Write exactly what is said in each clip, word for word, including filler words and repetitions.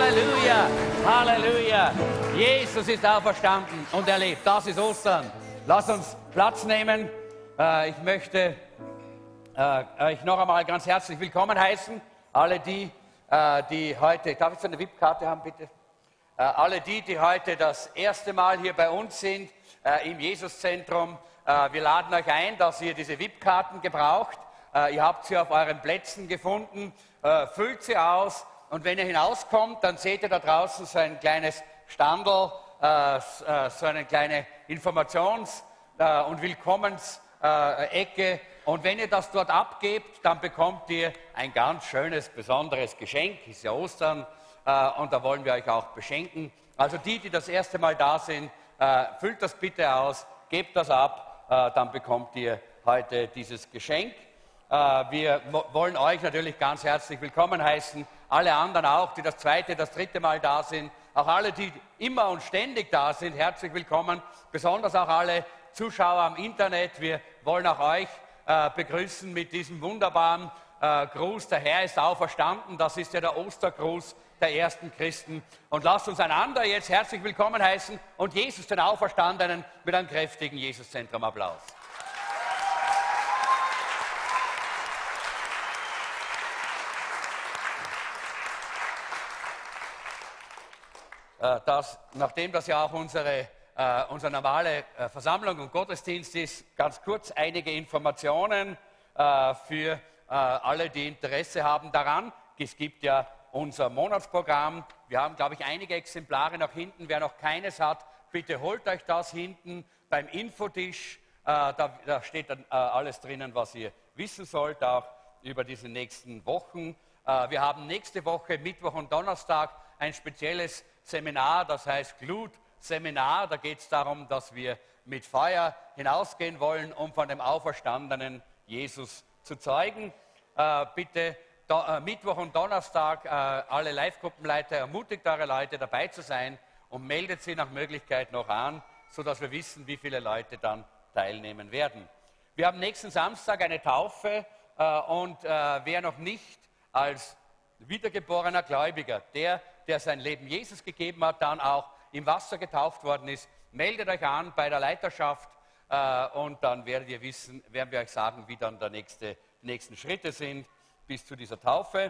Halleluja, Halleluja. Jesus ist auferstanden und er lebt. Das ist Ostern. Lass uns Platz nehmen. Äh, ich möchte äh, euch noch einmal ganz herzlich willkommen heißen. Alle die, äh, die heute, darf ich so eine V I P-Karte haben, bitte? Äh, alle die, die heute das erste Mal hier bei uns sind, äh, im Jesuszentrum. Äh, wir laden euch ein, dass ihr diese V I P-Karten gebraucht. Äh, ihr habt sie auf euren Plätzen gefunden. Äh, füllt sie aus. Und wenn ihr hinauskommt, dann seht ihr da draußen so ein kleines Standel, äh, so eine kleine Informations- äh, und Willkommensecke. Und wenn ihr das dort abgebt, dann bekommt ihr ein ganz schönes, besonderes Geschenk. Ist ja Ostern äh, und da wollen wir euch auch beschenken. Also die, die das erste Mal da sind, äh, füllt das bitte aus, gebt das ab, äh, dann bekommt ihr heute dieses Geschenk. Äh, wir wollen euch natürlich ganz herzlich willkommen heißen. Alle anderen auch, die das zweite, das dritte Mal da sind, auch alle, die immer und ständig da sind, herzlich willkommen, besonders auch alle Zuschauer am Internet. Wir wollen auch euch äh, begrüßen mit diesem wunderbaren äh, Gruß, der Herr ist auferstanden, das ist ja der Ostergruß der ersten Christen. Und lasst uns einander jetzt herzlich willkommen heißen und Jesus, den Auferstandenen, mit einem kräftigen Jesuszentrum-Applaus. Das, nachdem das ja auch unsere, äh, unsere normale äh, Versammlung und Gottesdienst ist, ganz kurz einige Informationen äh, für äh, alle, die Interesse haben daran. Es gibt ja unser Monatsprogramm. Wir haben, glaube ich, einige Exemplare nach hinten. Wer noch keines hat, bitte holt euch das hinten beim Infotisch. Äh, da, da steht dann äh, alles drinnen, was ihr wissen sollt, auch über diese nächsten Wochen. Äh, wir haben nächste Woche, Mittwoch und Donnerstag, ein spezielles Seminar, das heißt Glut-Seminar. Da geht es darum, dass wir mit Feuer hinausgehen wollen, um von dem auferstandenen Jesus zu zeugen. Äh, bitte do, äh, Mittwoch und Donnerstag äh, alle Live-Gruppenleiter, ermutigt eure Leute dabei zu sein und meldet sie nach Möglichkeit noch an, sodass wir wissen, wie viele Leute dann teilnehmen werden. Wir haben nächsten Samstag eine Taufe äh, und äh, wer noch nicht als wiedergeborener Gläubiger, der, der sein Leben Jesus gegeben hat, dann auch im Wasser getauft worden ist, meldet euch an bei der Leiterschaft äh, und dann werdet ihr wissen, werden wir euch sagen, wie dann der nächste, die nächsten Schritte sind bis zu dieser Taufe.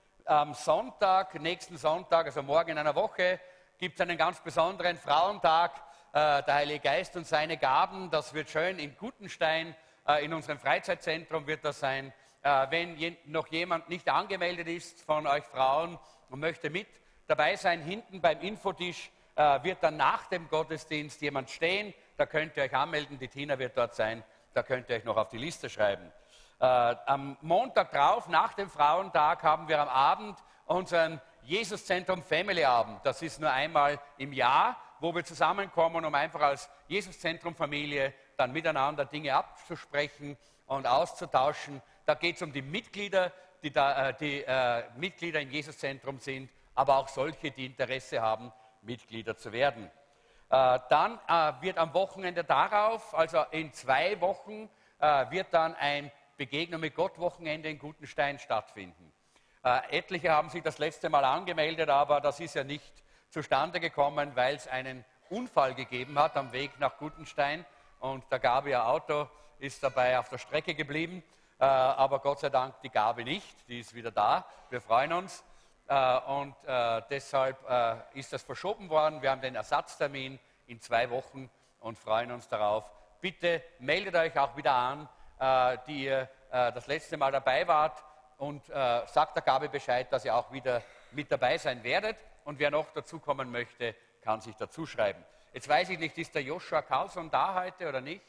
Am Sonntag, nächsten Sonntag, also morgen in einer Woche, gibt es einen ganz besonderen Frauentag, äh, der Heilige Geist und seine Gaben. Das wird schön in Gutenstein, äh, in unserem Freizeitzentrum wird das sein. Äh, wenn je, noch jemand nicht angemeldet ist von euch Frauen und möchte mit dabei sein, hinten beim Infotisch äh, wird dann nach dem Gottesdienst jemand stehen, da könnt ihr euch anmelden, die Tina wird dort sein, da könnt ihr euch noch auf die Liste schreiben. Äh, am Montag drauf, nach dem Frauentag, haben wir am Abend unseren Jesuszentrum Family Abend. Das ist nur einmal im Jahr, wo wir zusammenkommen, um einfach als Jesuszentrum Familie dann miteinander Dinge abzusprechen und auszutauschen. Da geht es um die Mitglieder, die, da, äh, die äh, Mitglieder im Jesuszentrum sind, aber auch solche, die Interesse haben, Mitglieder zu werden. Äh, dann äh, wird am Wochenende darauf, also in zwei Wochen, äh, wird dann ein Begegnung mit Gott Wochenende in Gutenstein stattfinden. Äh, etliche haben sich das letzte Mal angemeldet, aber das ist ja nicht zustande gekommen, weil es einen Unfall gegeben hat am Weg nach Gutenstein und der Gabi ihr Auto ist dabei auf der Strecke geblieben. Äh, aber Gott sei Dank die Gabe nicht, die ist wieder da, wir freuen uns äh, und äh, deshalb äh, ist das verschoben worden, wir haben den Ersatztermin in zwei Wochen und freuen uns darauf. Bitte meldet euch auch wieder an, äh, die ihr äh, das letzte Mal dabei wart und äh, sagt der Gabe Bescheid, dass ihr auch wieder mit dabei sein werdet und wer noch dazukommen möchte, kann sich dazu schreiben. Jetzt weiß ich nicht, ist der Joshua Carlson da heute oder nicht?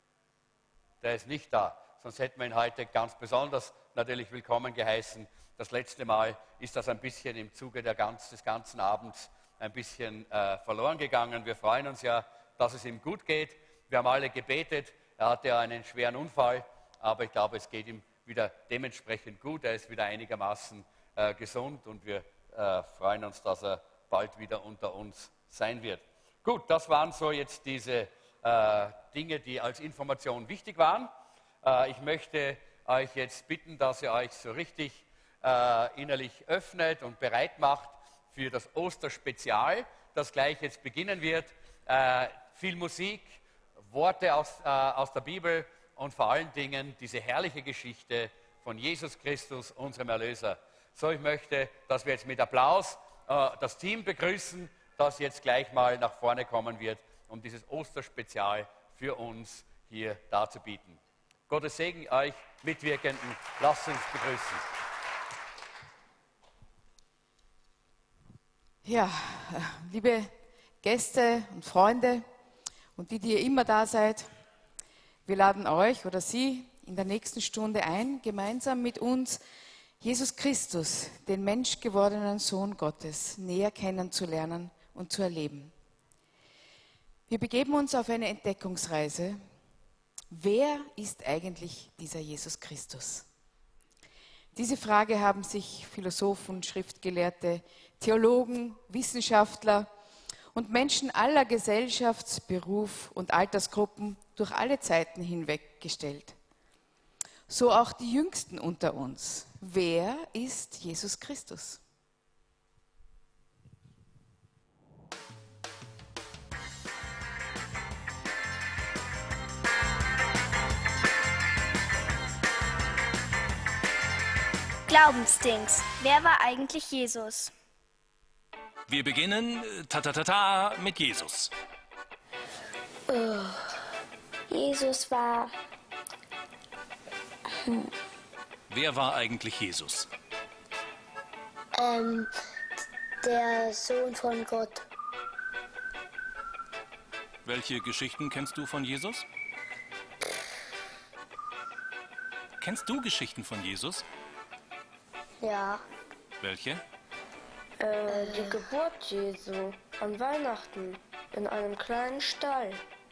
Der ist nicht da. Sonst hätten wir ihn heute ganz besonders natürlich willkommen geheißen. Das letzte Mal ist das ein bisschen im Zuge der ganz, des ganzen Abends ein bisschen äh, verloren gegangen. Wir freuen uns ja, dass es ihm gut geht. Wir haben alle gebetet. Er hatte ja einen schweren Unfall, aber ich glaube, es geht ihm wieder dementsprechend gut. Er ist wieder einigermaßen äh, gesund und wir äh, freuen uns, dass er bald wieder unter uns sein wird. Gut, das waren so jetzt diese äh, Dinge, die als Information wichtig waren. Ich möchte euch jetzt bitten, dass ihr euch so richtig äh, innerlich öffnet und bereit macht für das Osterspezial, das gleich jetzt beginnen wird. Äh, viel Musik, Worte aus, äh, aus der Bibel und vor allen Dingen diese herrliche Geschichte von Jesus Christus, unserem Erlöser. So, ich möchte, dass wir jetzt mit Applaus äh, das Team begrüßen, das jetzt gleich mal nach vorne kommen wird, um dieses Osterspezial für uns hier darzubieten. Gottes Segen euch Mitwirkenden. Lasst uns begrüßen. Ja, liebe Gäste und Freunde und die, die ihr immer da seid, wir laden euch oder Sie in der nächsten Stunde ein, gemeinsam mit uns Jesus Christus, den menschgewordenen Sohn Gottes, näher kennenzulernen und zu erleben. Wir begeben uns auf eine Entdeckungsreise. Wer ist eigentlich dieser Jesus Christus? Diese Frage haben sich Philosophen, Schriftgelehrte, Theologen, Wissenschaftler und Menschen aller Gesellschafts-, Beruf- und Altersgruppen durch alle Zeiten hinweg gestellt. So auch die Jüngsten unter uns. Wer ist Jesus Christus? Glaubensdings. Wer war eigentlich Jesus? Wir beginnen ta ta ta ta mit Jesus. Oh. Jesus war... Hm. Wer war eigentlich Jesus? Ähm, der Sohn von Gott. Welche Geschichten kennst du von Jesus? Kennst du Geschichten von Jesus? Ja. Welche? Äh, die Geburt Jesu an Weihnachten in einem kleinen Stall.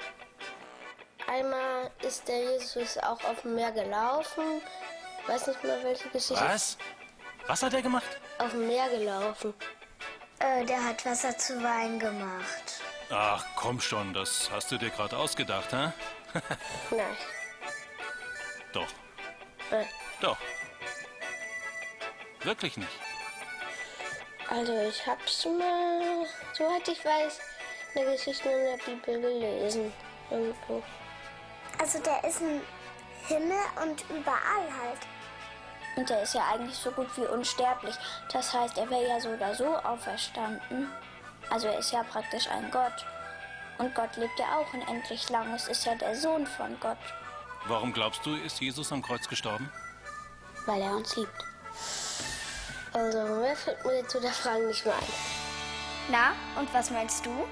Einmal ist der Jesus auch auf dem Meer gelaufen. Weiß nicht mehr, welche Geschichte. Was? Was hat er gemacht? Auf dem Meer gelaufen. Äh, der hat Wasser zu Wein gemacht. Ach, komm schon, das hast du dir gerade ausgedacht, hä? Nein. Doch. Nein. Doch. Wirklich nicht. Also ich hab's mal, soweit ich weiß, eine Geschichte in der Bibel gelesen. Irgendwo. Also der ist im Himmel und überall halt. Und der ist ja eigentlich so gut wie unsterblich. Das heißt, er wäre ja so oder so auferstanden. Also er ist ja praktisch ein Gott. Und Gott lebt ja auch unendlich lang. Es ist ja der Sohn von Gott. Warum glaubst du, ist Jesus am Kreuz gestorben? Weil er uns liebt. Also mehr fällt mir zu der Frage nicht mehr ein. Na, und was meinst du?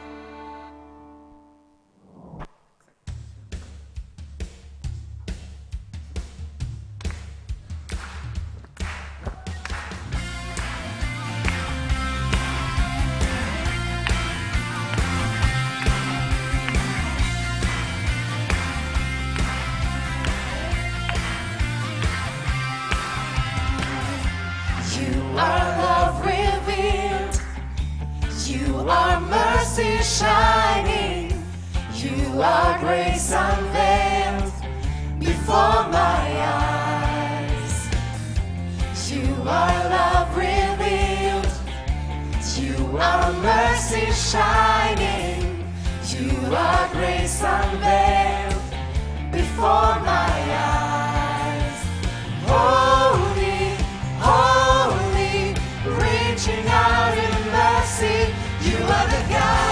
Shining, you are grace unveiled before my eyes. You are love revealed, you are mercy shining, you are grace unveiled before my eyes. Holy, holy, reaching out in mercy, you are the God.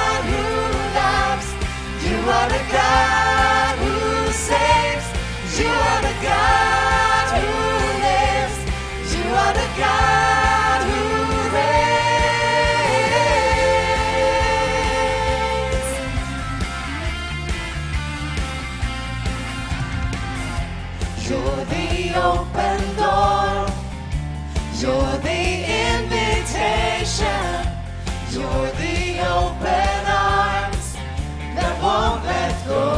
You are the God who saves. You are the God who lives. You are the God who reigns. You're the open door. You're the invitation. You're the open arms that won't let go.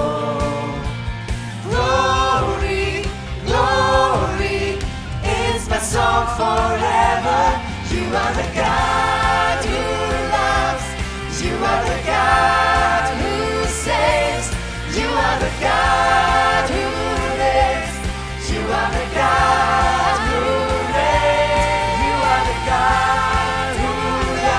Glory, glory is my song forever. You are the God who loves. You are the God who saves. You are the God who lives. You are the God who reigns. You are the God who loves.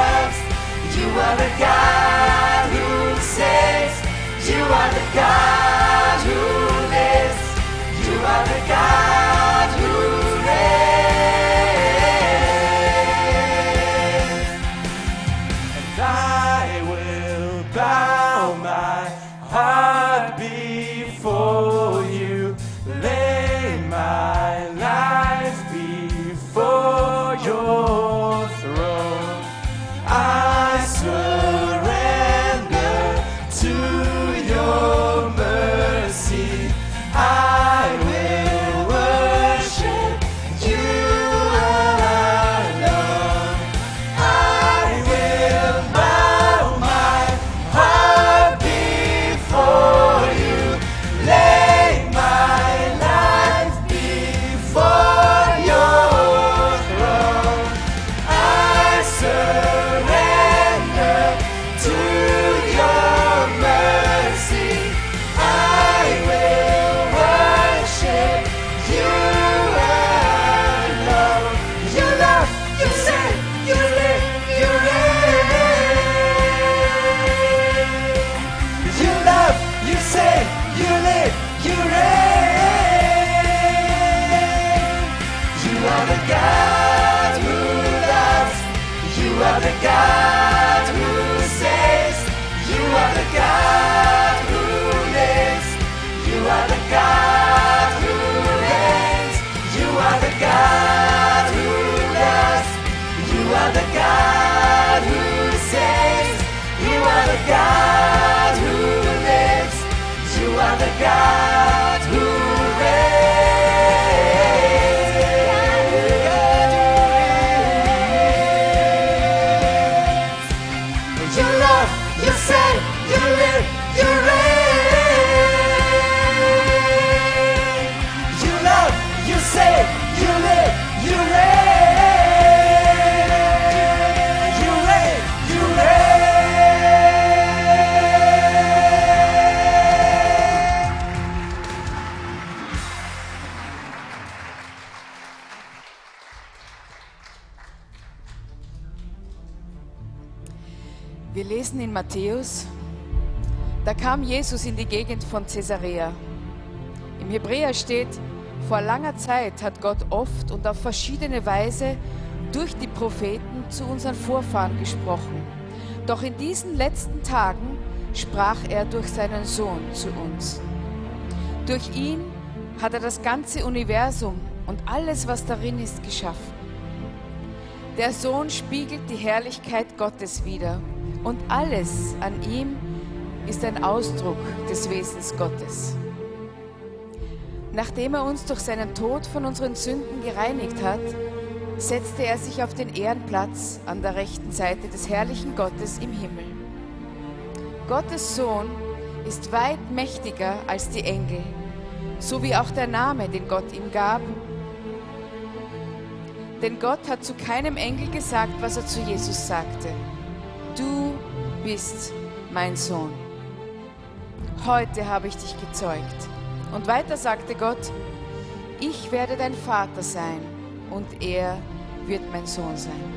God who lives. You are the God who reigns. God who reigns. You love, you save, you live, you reign. You love, you save, you live, you reign. You reign, you reign. Wir lesen in Matthäus, da kam Jesus in die Gegend von Caesarea. Im Hebräer steht, vor langer Zeit hat Gott oft und auf verschiedene Weise durch die Propheten zu unseren Vorfahren gesprochen. Doch in diesen letzten Tagen sprach er durch seinen Sohn zu uns. Durch ihn hat er das ganze Universum und alles, was darin ist, geschaffen. Der Sohn spiegelt die Herrlichkeit Gottes wider und alles an ihm ist ein Ausdruck des Wesens Gottes. Nachdem er uns durch seinen Tod von unseren Sünden gereinigt hat, setzte er sich auf den Ehrenplatz an der rechten Seite des herrlichen Gottes im Himmel. Gottes Sohn ist weit mächtiger als die Engel, so wie auch der Name, den Gott ihm gab. Denn Gott hat zu keinem Engel gesagt, was er zu Jesus sagte. Du bist mein Sohn. Heute habe ich dich gezeugt. Und weiter sagte Gott, ich werde dein Vater sein und er wird mein Sohn sein.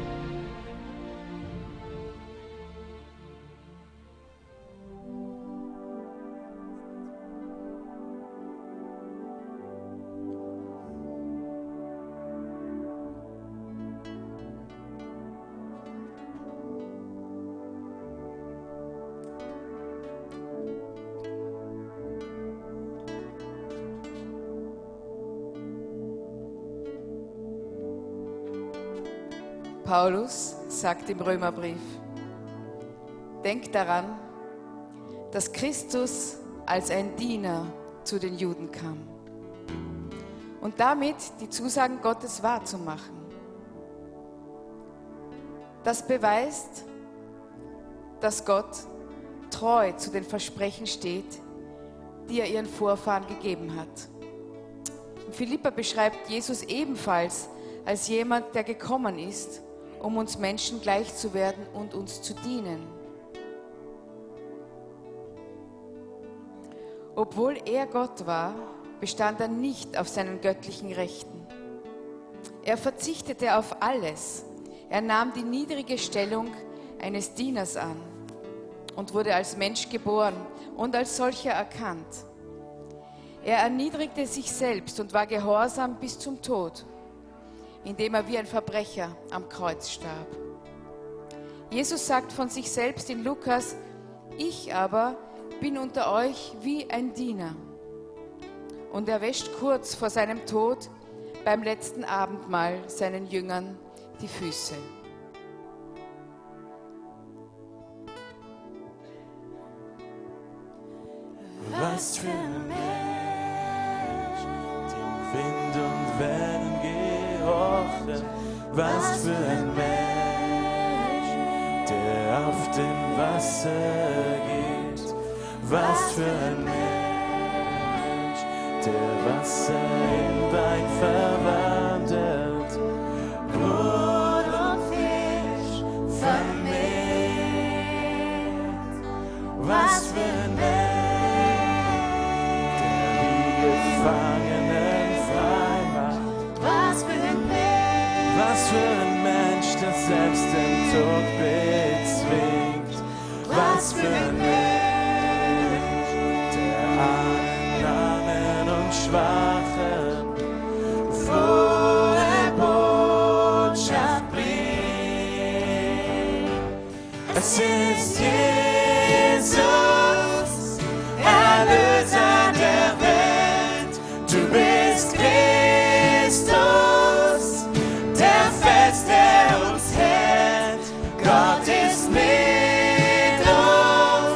Paulus sagt im Römerbrief, denkt daran, dass Christus als ein Diener zu den Juden kam und damit die Zusagen Gottes wahrzumachen. Das beweist, dass Gott treu zu den Versprechen steht, die er ihren Vorfahren gegeben hat. Philipper beschreibt Jesus ebenfalls als jemand, der gekommen ist, um uns Menschen gleich zu werden und uns zu dienen. Obwohl er Gott war, bestand er nicht auf seinen göttlichen Rechten. Er verzichtete auf alles. Er nahm die niedrige Stellung eines Dieners an und wurde als Mensch geboren und als solcher erkannt. Er erniedrigte sich selbst und war gehorsam bis zum Tod, indem er wie ein Verbrecher am Kreuz starb. Jesus sagt von sich selbst in Lukas, ich aber bin unter euch wie ein Diener. Und er wäscht kurz vor seinem Tod beim letzten Abendmahl seinen Jüngern die Füße. Was für ein Mensch, dem Wind und Wellen gehorchen. Was für ein Mensch, der auf dem Wasser geht. Was für ein Mensch, der Wasser in Wein verwandelt. Brot und Fisch vermehrt. Was für ein Mensch, der die Gefangenen frei macht. Was für ein Mensch, was für ein Mensch, der selbst den Tod bezwingt. Was für ein Mensch, der allen Armen und Schwachen frohe Botschaft bringt. Es ist Jesus, Erlöser der Welt. Du bist Christus, der Fels, der uns hält. Gott ist mit uns,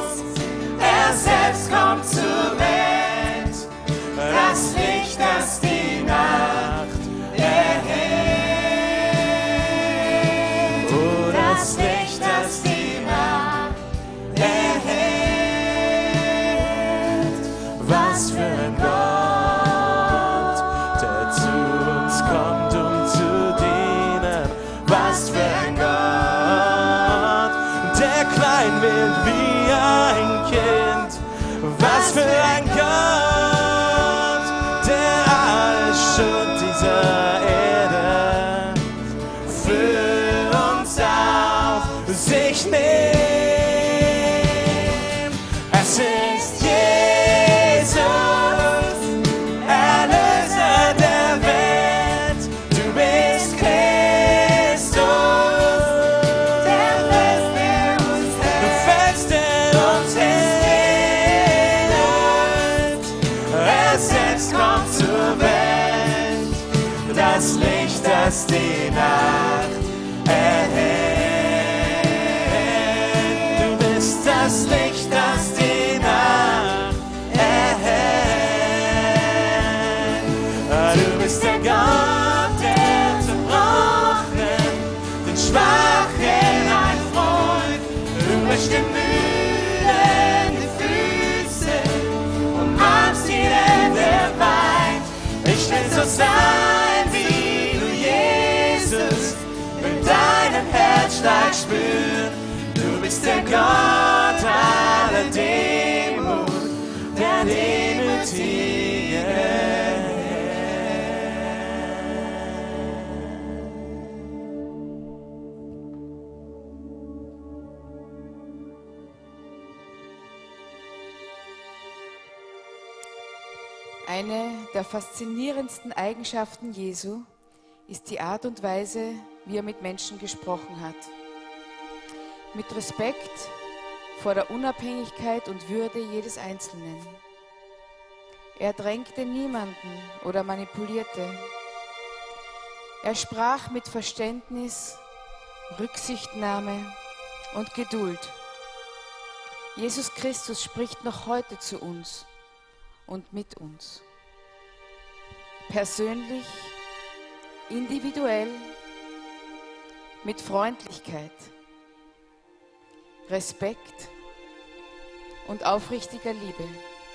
was für ein Gott, der klein wird wie ein Kind. Was für ein Gott, der alles Schutt dieser Erde für uns auf sich nimmt. Es ist Jesus, Erlöser der Welt. Du bist Christus, der fest in uns hält. Du fest in uns hält. Er selbst kommt zur Welt, das Licht, das die Nacht erhält. Du bist das Licht, das die Nacht erhält. Du bist der Gott, der zerbrochen, den Schwachen ein Freund. Du wäschst den Müden die Füße, umarmst jeden, der weint. Ich will so sein wie du, Jesus, will deinen Herzschlag spüren. Du bist der Gott aller Demut, der Demütige. Eine der faszinierendsten Eigenschaften Jesu ist die Art und Weise, wie er mit Menschen gesprochen hat. Mit Respekt vor der Unabhängigkeit und Würde jedes Einzelnen. Er drängte niemanden oder manipulierte. Er sprach mit Verständnis, Rücksichtnahme und Geduld. Jesus Christus spricht noch heute zu uns und mit uns. Persönlich, individuell, mit Freundlichkeit, Respekt und aufrichtiger Liebe.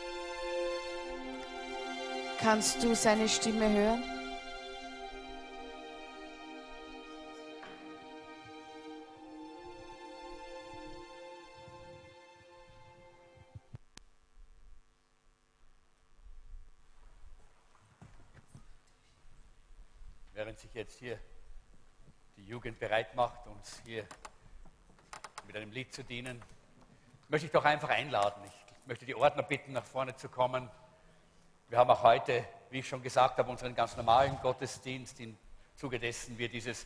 Kannst du seine Stimme hören? Während sich jetzt hier die Jugend bereit macht, uns hier mit einem Lied zu dienen, möchte ich doch einfach einladen. Ich möchte die Ordner bitten, nach vorne zu kommen. Wir haben auch heute, wie ich schon gesagt habe, unseren ganz normalen Gottesdienst, im Zuge dessen wir dieses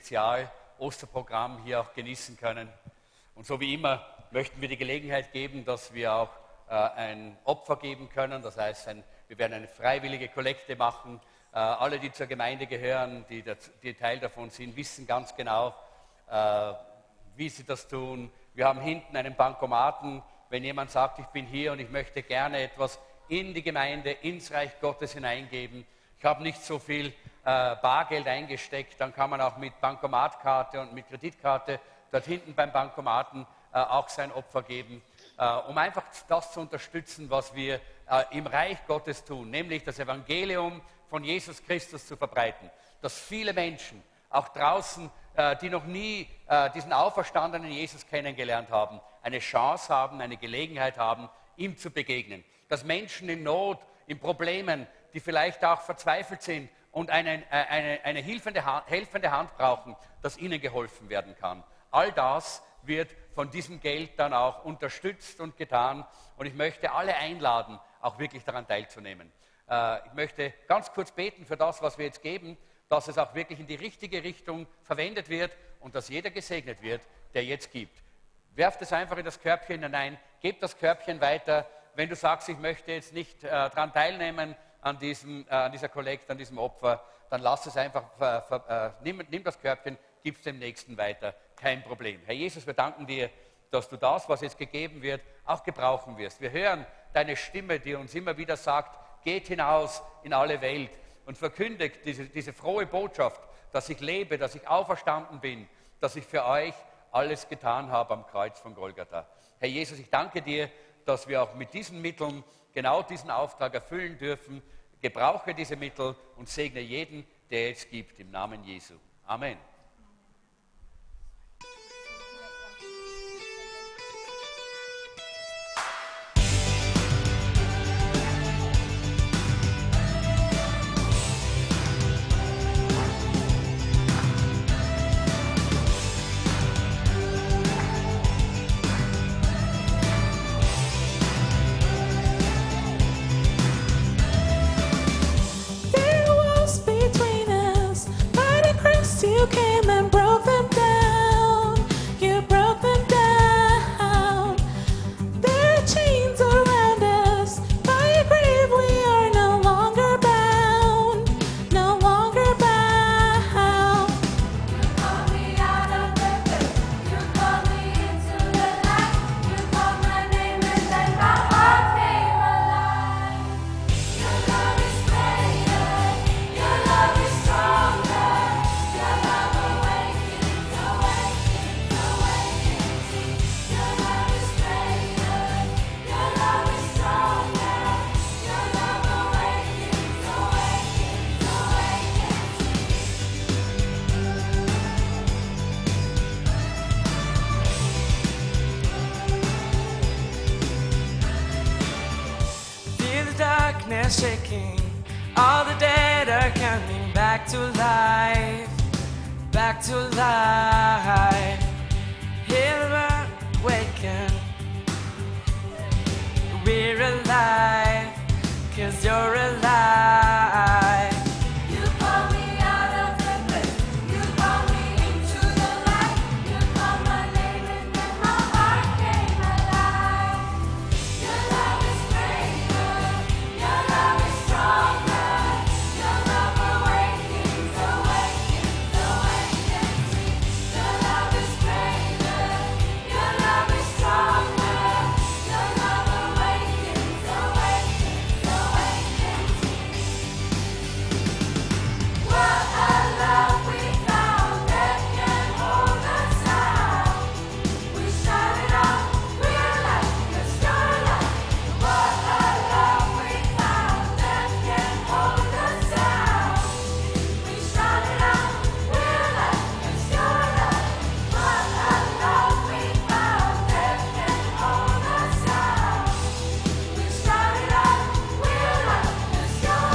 Spezial-Osterprogramm hier auch genießen können. Und so wie immer möchten wir die Gelegenheit geben, dass wir auch äh, ein Opfer geben können. Das heißt, ein, wir werden eine freiwillige Kollekte machen. Äh, alle, die zur Gemeinde gehören, die, die Teil davon sind, wissen ganz genau, äh, wie sie das tun. Wir haben hinten einen Bankomaten. Wenn jemand sagt, ich bin hier und ich möchte gerne etwas in die Gemeinde, ins Reich Gottes hineingeben, ich habe nicht so viel äh, Bargeld eingesteckt, dann kann man auch mit Bankomatkarte und mit Kreditkarte dort hinten beim Bankomaten äh, auch sein Opfer geben, äh, um einfach das zu unterstützen, was wir äh, im Reich Gottes tun, nämlich das Evangelium von Jesus Christus zu verbreiten, dass viele Menschen, auch draußen, äh, die noch nie äh, diesen auferstandenen Jesus kennengelernt haben, eine Chance haben, eine Gelegenheit haben, ihm zu begegnen. Dass Menschen in Not, in Problemen, die vielleicht auch verzweifelt sind und eine, eine, eine helfende Hand, helfende Hand brauchen, dass ihnen geholfen werden kann. All das wird von diesem Geld dann auch unterstützt und getan. Und ich möchte alle einladen, auch wirklich daran teilzunehmen. Äh, ich möchte ganz kurz beten für das, was wir jetzt geben, dass es auch wirklich in die richtige Richtung verwendet wird und dass jeder gesegnet wird, der jetzt gibt. Werft es einfach in das Körbchen hinein, gebt das Körbchen weiter. Wenn du sagst, ich möchte jetzt nicht äh, daran teilnehmen, an, diesem, äh, an dieser Kollekte, an diesem Opfer, dann lass es einfach, äh, äh, nimm, nimm das Körbchen, gib es dem Nächsten weiter, kein Problem. Herr Jesus, wir danken dir, dass du das, was jetzt gegeben wird, auch gebrauchen wirst. Wir hören deine Stimme, die uns immer wieder sagt, geht hinaus in alle Welt und verkündigt diese, diese frohe Botschaft, dass ich lebe, dass ich auferstanden bin, dass ich für euch alles getan habe am Kreuz von Golgatha. Herr Jesus, ich danke dir, dass wir auch mit diesen Mitteln genau diesen Auftrag erfüllen dürfen. Gebrauche diese Mittel und segne jeden, der es gibt, im Namen Jesu. Amen. they're shaking. All the dead are coming back to life, back to life. Hear the waken. We're alive, 'cause you're alive. You call me out of the grave. You call me into the light. You called my name and then my heart came alive. Your love is greater. Your love is stronger. Your love awakens, awakens, awakens me. Your love is greater. Your love is stronger. Your love awakens, awakens, awakens me. What a love we found that can hold us out. We shout it out, we're alive, 'cause you're alive. What a love we found that can hold us out. We shout it out, we're alive, 'cause you're alive. What a love we found that can hold us out. We shout it out, we're alive, 'cause you're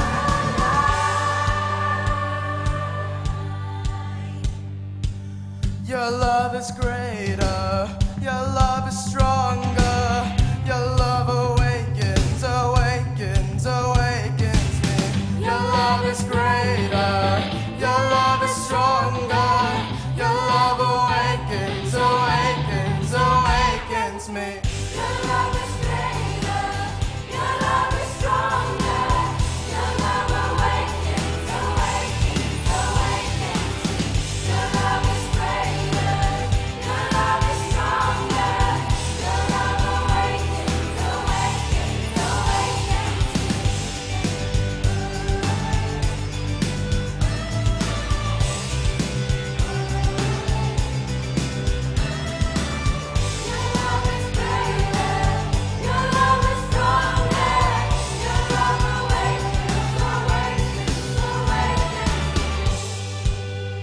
alive. Your love is greater, your love is stronger, your love awakens, awakens, awakens me. Your love is greater, your love is stronger, your love awakens, awakens, awakens me. Your love is greater, your love is stronger, your love awakens, awakens, awakens me. Your love is greater, your love is stronger, your love awakens, awakens, awakens me. Your love is greater, your love is stronger, your love awakens, awakens, awakens me.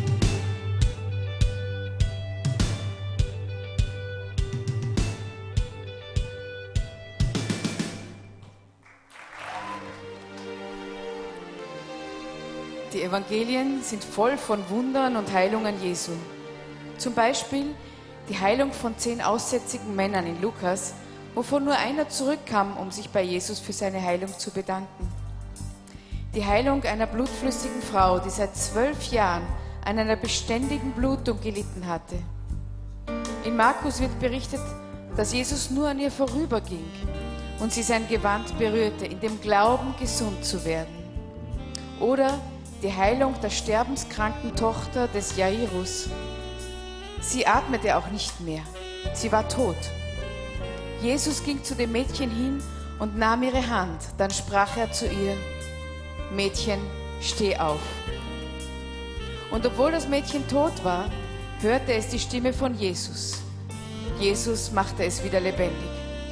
Die Evangelien sind voll von Wundern und Heilungen Jesu. Zum Beispiel die Heilung von zehn aussätzigen Männern in Lukas, wovon nur einer zurückkam, um sich bei Jesus für seine Heilung zu bedanken. Die Heilung einer blutflüssigen Frau, die seit zwölf Jahren an einer beständigen Blutung gelitten hatte. In Markus wird berichtet, dass Jesus nur an ihr vorüberging und sie sein Gewand berührte, in dem Glauben, gesund zu werden. Oder die Heilung der sterbenskranken Tochter des Jairus. Sie atmete auch nicht mehr. Sie war tot. Jesus ging zu dem Mädchen hin und nahm ihre Hand. Dann sprach er zu ihr: Mädchen, steh auf. Und obwohl das Mädchen tot war, hörte es die Stimme von Jesus. Jesus machte es wieder lebendig.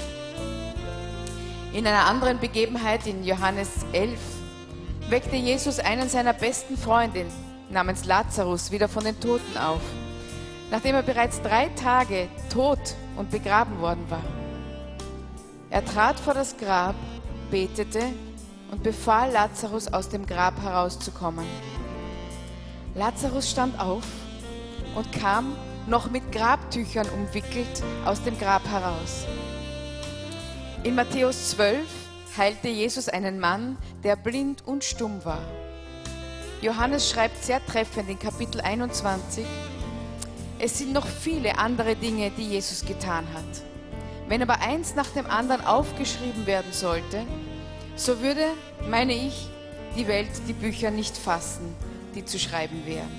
In einer anderen Begebenheit in Johannes elf weckte Jesus einen seiner besten Freunde namens Lazarus wieder von den Toten auf, nachdem er bereits drei Tage tot und begraben worden war. Er trat vor das Grab, betete und befahl Lazarus, aus dem Grab herauszukommen. Lazarus stand auf und kam, noch mit Grabtüchern umwickelt, aus dem Grab heraus. In Matthäus zwölf heilte Jesus einen Mann, der blind und stumm war. Johannes schreibt sehr treffend in Kapitel einundzwanzig: Es sind noch viele andere Dinge, die Jesus getan hat. Wenn aber eins nach dem anderen aufgeschrieben werden sollte, so würde, meine ich, die Welt die Bücher nicht fassen, die zu schreiben wären.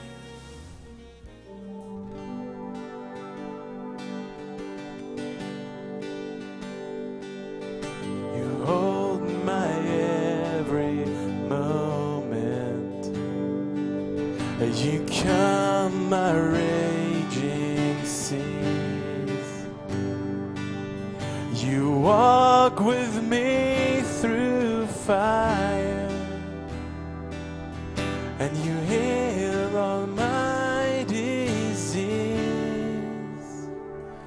You hold my every moment. You calm my raging seas. You walk with me through fire, and you heal all my disease.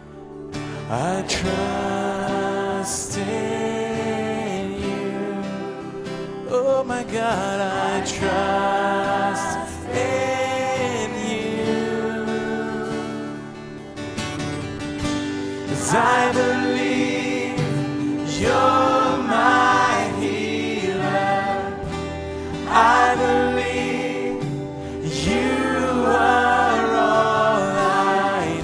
I trust in you. God, I trust in you. 'Cause I believe you're my healer. I believe you are all I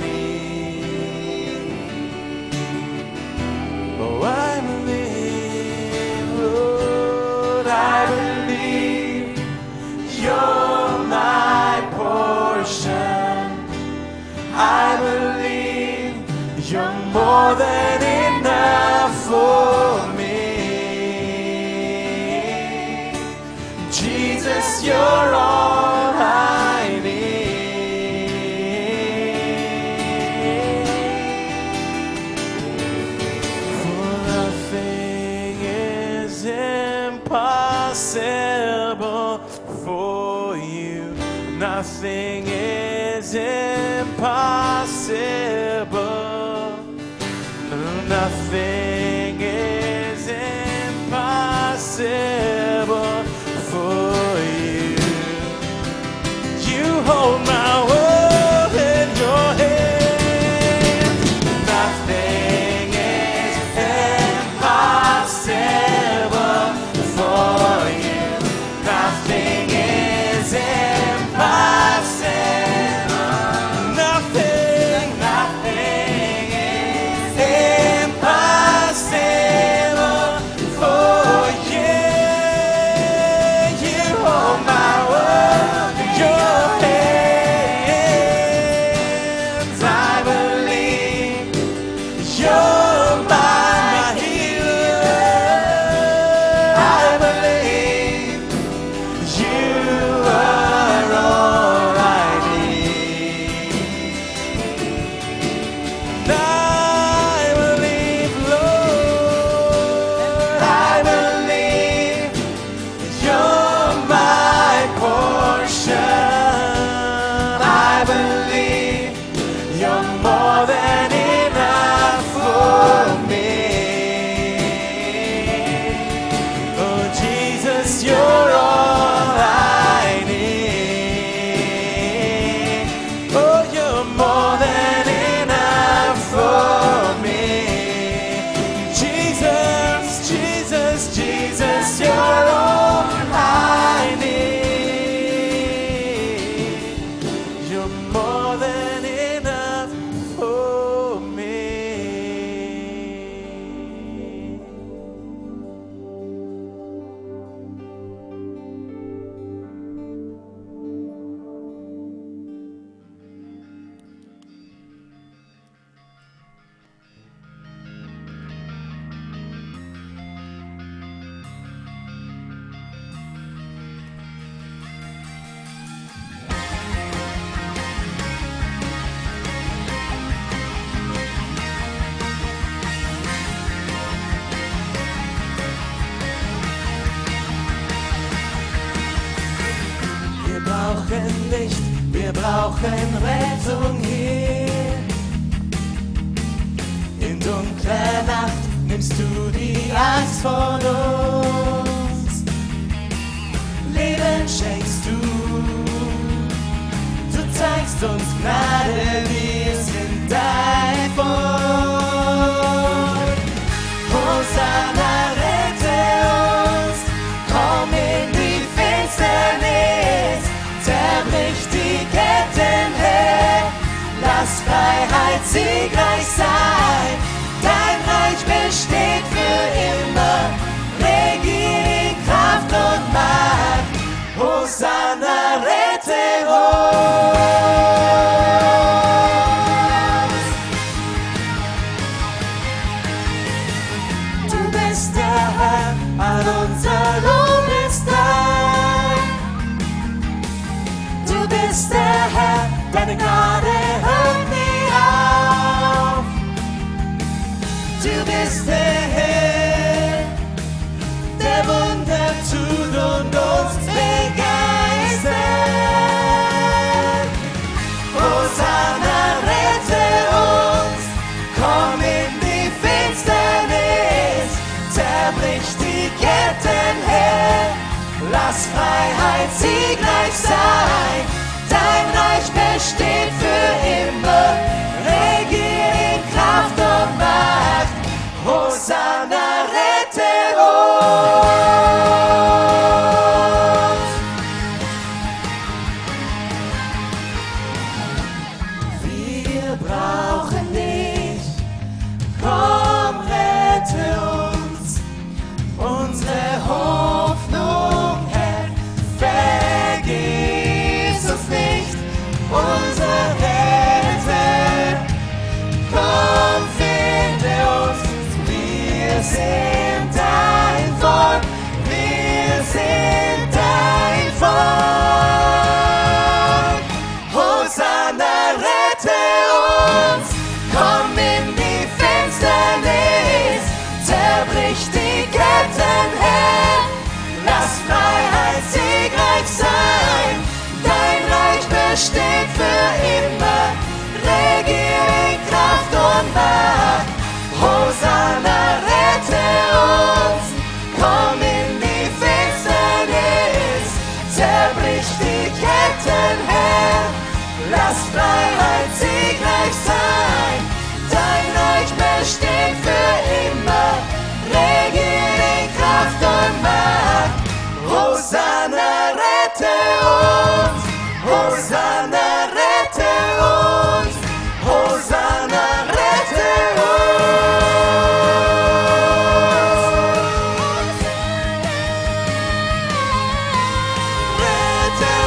need. Oh, I believe, Lord, I believe you're my portion. I believe you're more than enough for me. Jesus, you're all I need. For nothing is impossible for you. Nothing is impossible. Nothing is impossible for you. You hold my world in your hands. Nothing is impossible for you. Nothing is impossible. Nothing, nothing is impossible for you. You hold my world in your hands. I believe you're my healer. I believe you are all I need. I believe, Lord, I believe you're my portion. I believe you're more than enough for me. Oh, Jesus, you're all I need. Oh, you're more than enough for me. Jesus, Jesus, Jesus, you're all I need. You're more than enough for me. Wir brauchen Licht, wir brauchen Rettung hier. In dunkler Nacht nimmst du die Angst von uns. Leben schenkst du, du zeigst uns Gnade, wir sind dein Volk. Hosanna, rette uns, komm in die Finsternis, zerbrich die Ketten, Herr, lass Freiheit siegreich sein, dein Reich besteht für immer, regier in Kraft und Macht, Hosanna, rette uns. Du bist der Herr, all unser Lob ist dein. Du bist der Herr, deine Gnade hört nie auf. Du bist der Herr, der Wunder tut und uns begeistert. Hosanna, rette uns, komm in die Finsternis, zerbrich die Ketten, Herr, lass sein. Dein Reich besteht für immer. Regier in Kraft und Macht. Hosanna, rette uns. Wir brauchen dich. Komm, rette uns. Unsere Hoffnung, Herr, vergiss uns nicht. Unser Retter, komm, finde uns. Wir sind dein Volk, wir sind dein Volk. Hosanna, rette uns, komm in die Finsternis, zerbrich die Ketten, Herr, lass Freiheit siegreich sein. Dein Reich besteht für immer, regier in Kraft und Macht. Hosanna, rette uns, komm in die Finsternis, zerbrich die Ketten, Herr, lass Freiheit siegreich sein. Dein Reich besteht für immer, regier in Kraft und Macht. Hosanna, rette uns, Hosanna, rette uns, Hosanna, rette uns. Rette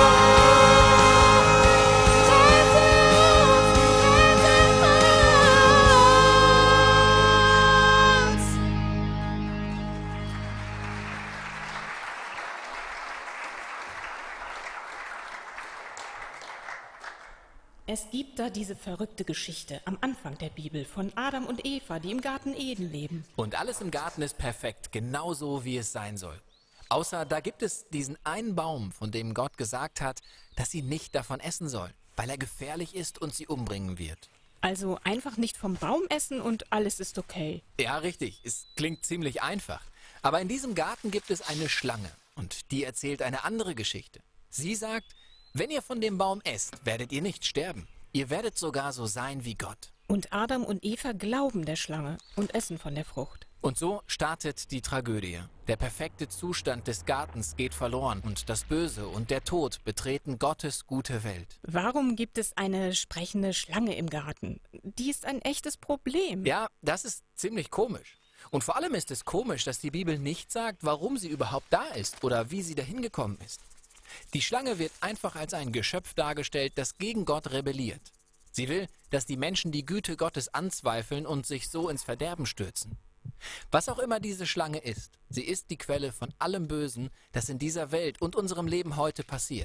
uns. Es gibt da diese verrückte Geschichte am Anfang der Bibel von Adam und Eva, die im Garten Eden leben. Und alles im Garten ist perfekt, genauso wie es sein soll. Außer da gibt es diesen einen Baum, von dem Gott gesagt hat, dass sie nicht davon essen sollen, weil er gefährlich ist und sie umbringen wird. Also einfach nicht vom Baum essen und alles ist okay. Ja, richtig, es klingt ziemlich einfach. Aber in diesem Garten gibt es eine Schlange und die erzählt eine andere Geschichte. Sie sagt, wenn ihr von dem Baum esst, werdet ihr nicht sterben. Ihr werdet sogar so sein wie Gott. Und Adam und Eva glauben der Schlange und essen von der Frucht. Und so startet die Tragödie. Der perfekte Zustand des Gartens geht verloren und das Böse und der Tod betreten Gottes gute Welt. Warum gibt es eine sprechende Schlange im Garten? Die ist ein echtes Problem. Ja, das ist ziemlich komisch. Und vor allem ist es komisch, dass die Bibel nicht sagt, warum sie überhaupt da ist oder wie sie dahin gekommen ist. Die Schlange wird einfach als ein Geschöpf dargestellt, das gegen Gott rebelliert. Sie will, dass die Menschen die Güte Gottes anzweifeln und sich so ins Verderben stürzen. Was auch immer diese Schlange ist, sie ist die Quelle von allem Bösen, das in dieser Welt und unserem Leben heute passiert.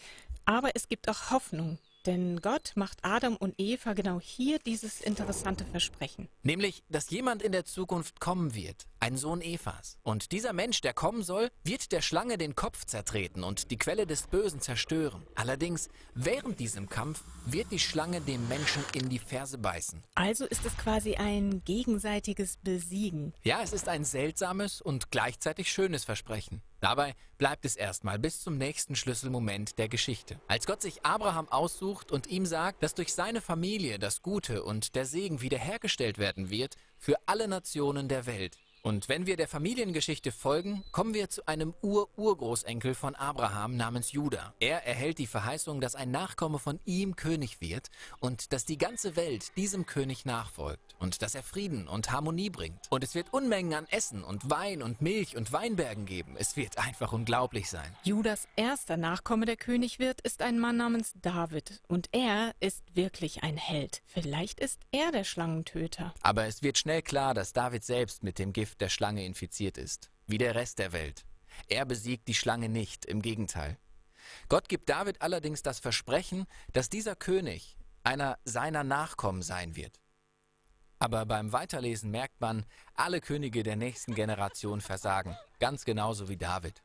Aber es gibt auch Hoffnung, denn Gott macht Adam und Eva genau hier dieses interessante Versprechen. Nämlich, dass jemand in der Zukunft kommen wird, ein Sohn Evas. Und dieser Mensch, der kommen soll, wird der Schlange den Kopf zertreten und die Quelle des Bösen zerstören. Allerdings, während diesem Kampf wird die Schlange dem Menschen in die Ferse beißen. Also ist es quasi ein gegenseitiges Besiegen. Ja, es ist ein seltsames und gleichzeitig schönes Versprechen. Dabei bleibt es erstmal bis zum nächsten Schlüsselmoment der Geschichte. Als Gott sich Abraham aussucht und ihm sagt, dass durch seine Familie das Gute und der Segen wiederhergestellt werden wird für alle Nationen der Welt. Und wenn wir der Familiengeschichte folgen, kommen wir zu einem Ur-Urgroßenkel von Abraham namens Juda. Er erhält die Verheißung, dass ein Nachkomme von ihm König wird und dass die ganze Welt diesem König nachfolgt und dass er Frieden und Harmonie bringt. Und es wird Unmengen an Essen und Wein und Milch und Weinbergen geben. Es wird einfach unglaublich sein. Judas erster Nachkomme, der König wird, ist ein Mann namens David. Und er ist wirklich ein Held. Vielleicht ist er der Schlangentöter. Aber es wird schnell klar, dass David selbst mit dem Gift der Schlange infiziert ist, wie der Rest der Welt. Er besiegt die Schlange nicht, im Gegenteil. Gott gibt David allerdings das Versprechen, dass dieser König einer seiner Nachkommen sein wird. Aber beim Weiterlesen merkt man, alle Könige der nächsten Generation versagen, ganz genauso wie David.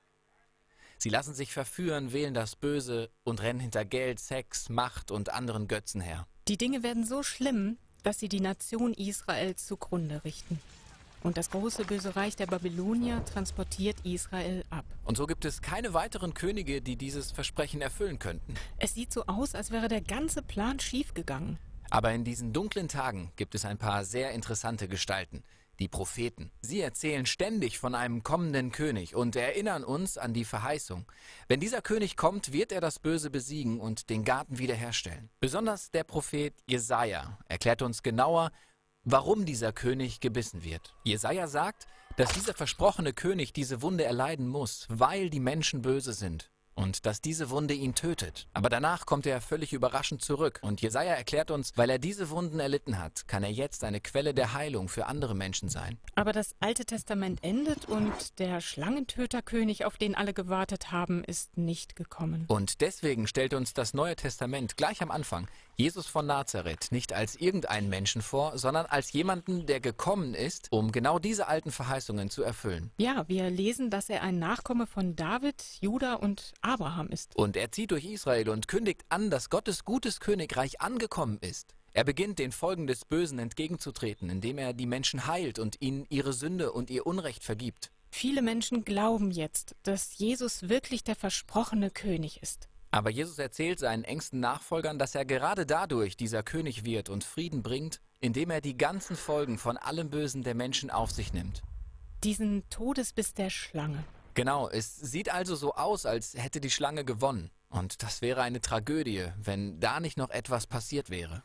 Sie lassen sich verführen, wählen das Böse und rennen hinter Geld, Sex, Macht und anderen Götzen her. Die Dinge werden so schlimm, dass sie die Nation Israel zugrunde richten. Und das große böse Reich der Babylonier transportiert Israel ab. Und so gibt es keine weiteren Könige, die dieses Versprechen erfüllen könnten. Es sieht so aus, als wäre der ganze Plan schiefgegangen. Aber in diesen dunklen Tagen gibt es ein paar sehr interessante Gestalten. Die Propheten. Sie erzählen ständig von einem kommenden König und erinnern uns an die Verheißung. Wenn dieser König kommt, wird er das Böse besiegen und den Garten wiederherstellen. Besonders der Prophet Jesaja erklärt uns genauer, warum dieser König gebissen wird. Jesaja sagt, dass dieser versprochene König diese Wunde erleiden muss, weil die Menschen böse sind. Und dass diese Wunde ihn tötet. Aber danach kommt er völlig überraschend zurück. Und Jesaja erklärt uns, weil er diese Wunden erlitten hat, kann er jetzt eine Quelle der Heilung für andere Menschen sein. Aber das Alte Testament endet und der Schlangentöterkönig, auf den alle gewartet haben, ist nicht gekommen. Und deswegen stellt uns das Neue Testament gleich am Anfang Jesus von Nazareth nicht als irgendeinen Menschen vor, sondern als jemanden, der gekommen ist, um genau diese alten Verheißungen zu erfüllen. Ja, wir lesen, dass er ein Nachkomme von David, Juda und Abraham ist. Und er zieht durch Israel und kündigt an, dass Gottes gutes Königreich angekommen ist. Er beginnt, den Folgen des Bösen entgegenzutreten, indem er die Menschen heilt und ihnen ihre Sünde und ihr Unrecht vergibt. Viele Menschen glauben jetzt, dass Jesus wirklich der versprochene König ist. Aber Jesus erzählt seinen engsten Nachfolgern, dass er gerade dadurch dieser König wird und Frieden bringt, indem er die ganzen Folgen von allem Bösen der Menschen auf sich nimmt. Diesen Todesbiss der Schlange. Genau, es sieht also so aus, als hätte die Schlange gewonnen. Und das wäre eine Tragödie, wenn da nicht noch etwas passiert wäre.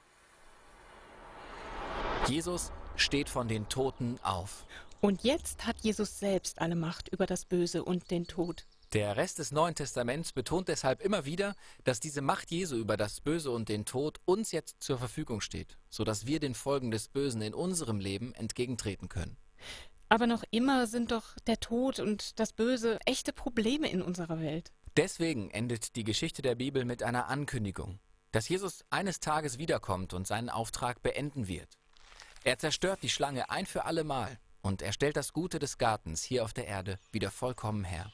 Jesus steht von den Toten auf. Und jetzt hat Jesus selbst alle Macht über das Böse und den Tod. Der Rest des Neuen Testaments betont deshalb immer wieder, dass diese Macht Jesu über das Böse und den Tod uns jetzt zur Verfügung steht, sodass wir den Folgen des Bösen in unserem Leben entgegentreten können. Aber noch immer sind doch der Tod und das Böse echte Probleme in unserer Welt. Deswegen endet die Geschichte der Bibel mit einer Ankündigung, dass Jesus eines Tages wiederkommt und seinen Auftrag beenden wird. Er zerstört die Schlange ein für alle Mal und er stellt das Gute des Gartens hier auf der Erde wieder vollkommen her.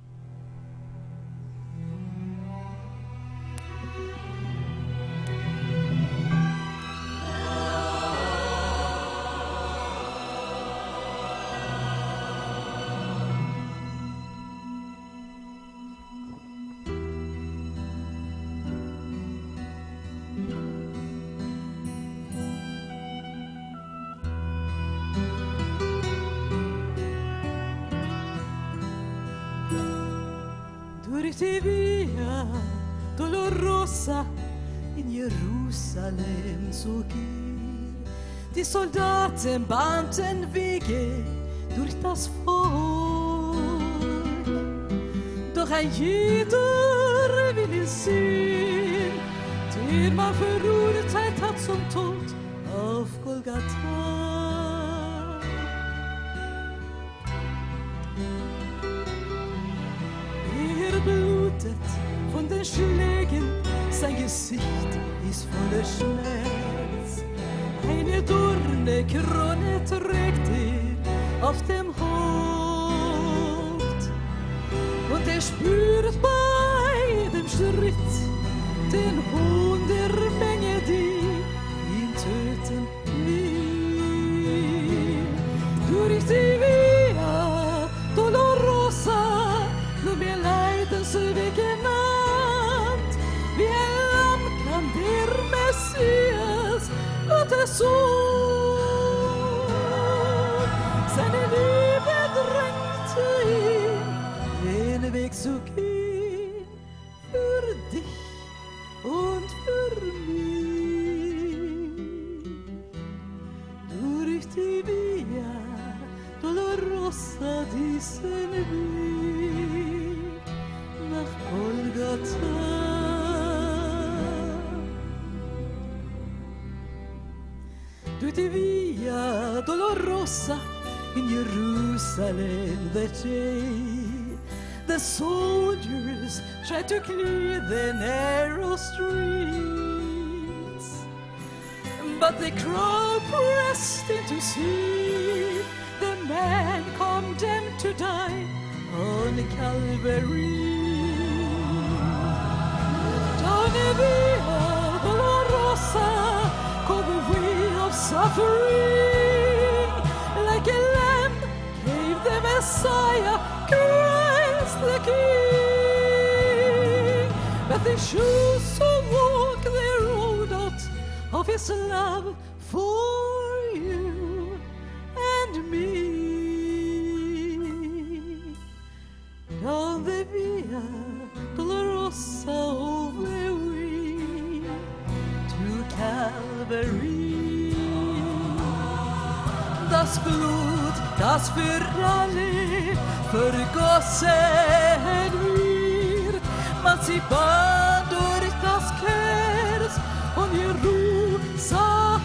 Durch die Via Dolorosa in Jerusalem zog er. Die Soldaten bahnten Wege durch das Volk. Doch ein jeder ville sehen, der man verurteilt hat zum Tod auf Golgatha. Blutet von den Schlägen, sein Gesicht ist voller Schmerz. Eine Dornenkrone trägt er auf dem Haupt. Und er spürt bei dem Schritt den Hohn der Menge, die ihn töten will. Durch die Via Dolorosa, nur mehr Leidensweg genannt, wie ein Lamm kam der Messias, Gottes Sohn. Seine Liebe drängte ihn, den Weg zu gehen, für dich und für mich. Durch die Via Dolorosa, diesen Weg nach Golgatha. Durch die Via Dolorosa in Jerusalem that day, the soldiers tried to clear the narrow streets, but the crowd pressed in to see the man condemned to die on Calvary. Down the Via Dolorosa, come the way of suffering, like a lamb Messiah, Christ the King. But they choose to walk the road out of His love for you and me. Down the Via Dolorosa over we to Calvary. Das Blut, das für alle vergossen wird, man sie band durch das Kreuz und Jerusalem.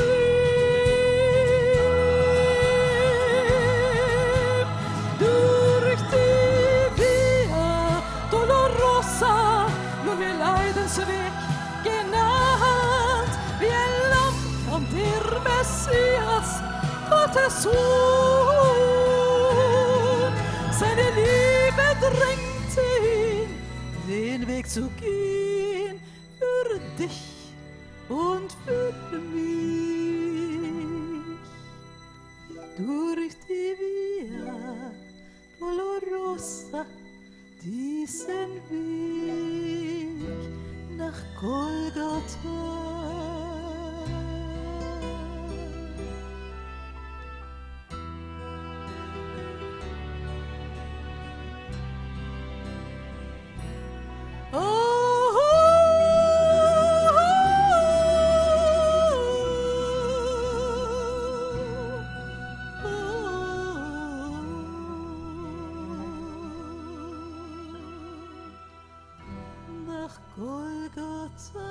Durch die Via Dolorosa, nun wir Leidensweg genannt, wie ein Lamm kam der Messias, Gottes Sohn. Seine Liebe drängte ihn, den Weg zu gehen für dich und für mich. Durch die Via Dolorosa, diesen Weg nach Golgatha. Nach Golgatha.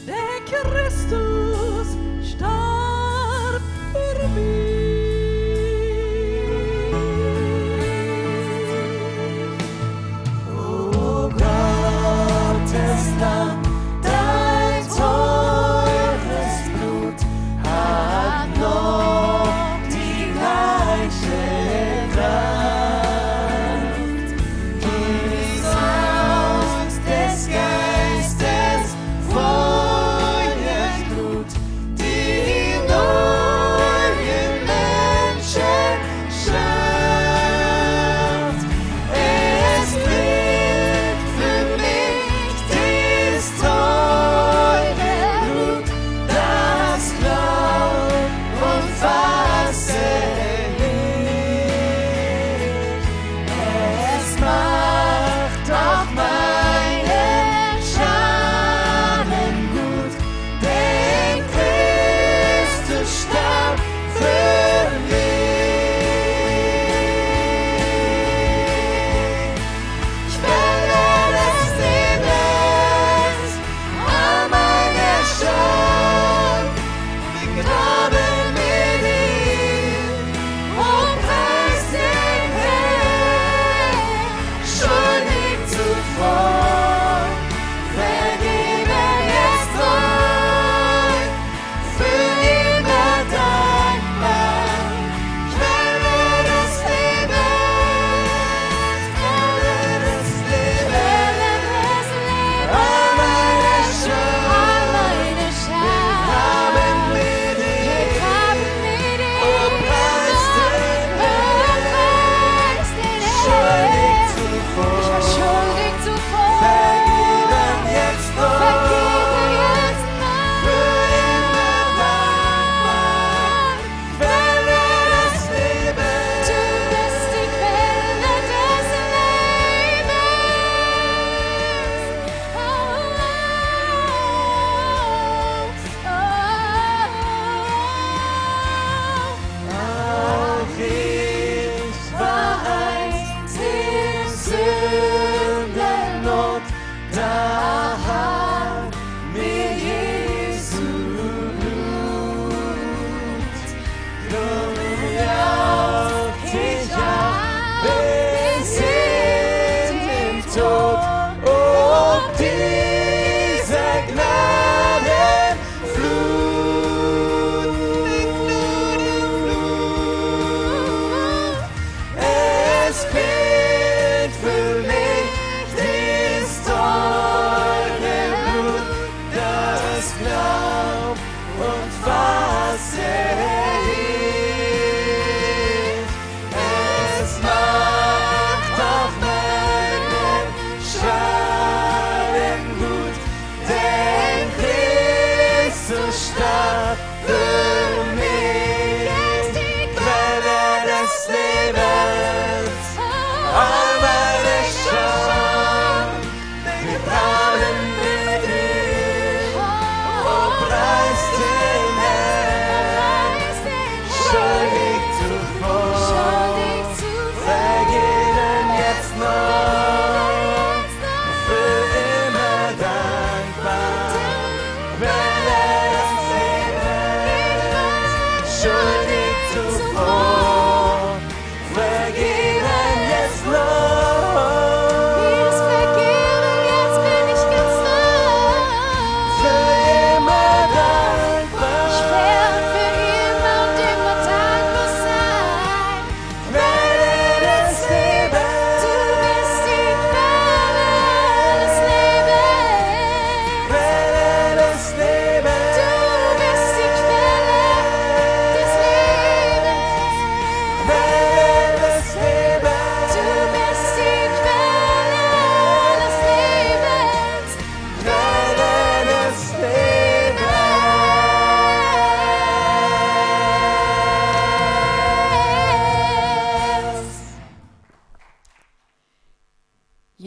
Christus starb für mich.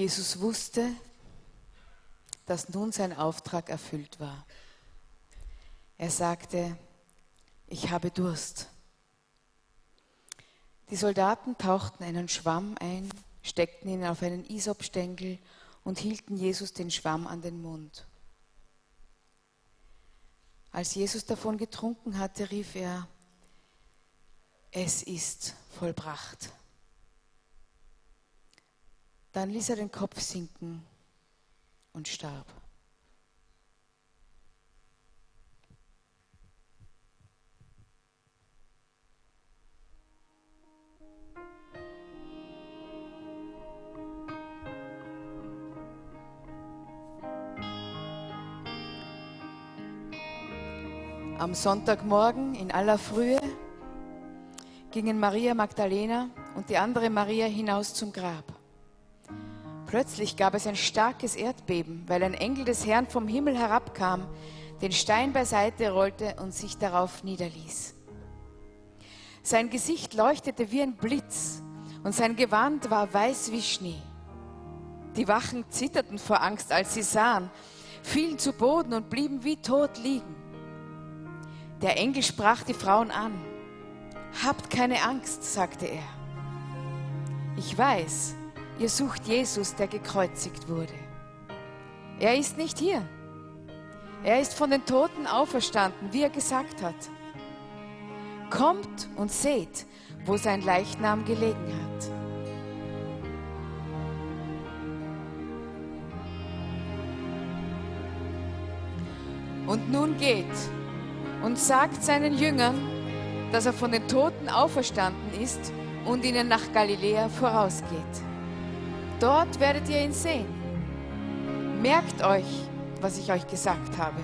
Jesus wusste, dass nun sein Auftrag erfüllt war. Er sagte, ich habe Durst. Die Soldaten tauchten einen Schwamm ein, steckten ihn auf einen Isopstängel und hielten Jesus den Schwamm an den Mund. Als Jesus davon getrunken hatte, rief er, es ist vollbracht. Dann ließ er den Kopf sinken und starb. Am Sonntagmorgen in aller Frühe gingen Maria Magdalena und die andere Maria hinaus zum Grab. Plötzlich gab es ein starkes Erdbeben, weil ein Engel des Herrn vom Himmel herabkam, den Stein beiseite rollte und sich darauf niederließ. Sein Gesicht leuchtete wie ein Blitz und sein Gewand war weiß wie Schnee. Die Wachen zitterten vor Angst, als sie sahen, fielen zu Boden und blieben wie tot liegen. Der Engel sprach die Frauen an. Habt keine Angst, sagte er. Ich weiß, ihr sucht Jesus, der gekreuzigt wurde. Er ist nicht hier. Er ist von den Toten auferstanden, wie er gesagt hat. Kommt und seht, wo sein Leichnam gelegen hat. Und nun geht und sagt seinen Jüngern, dass er von den Toten auferstanden ist und ihnen nach Galiläa vorausgeht. Dort werdet ihr ihn sehen. Merkt euch, was ich euch gesagt habe.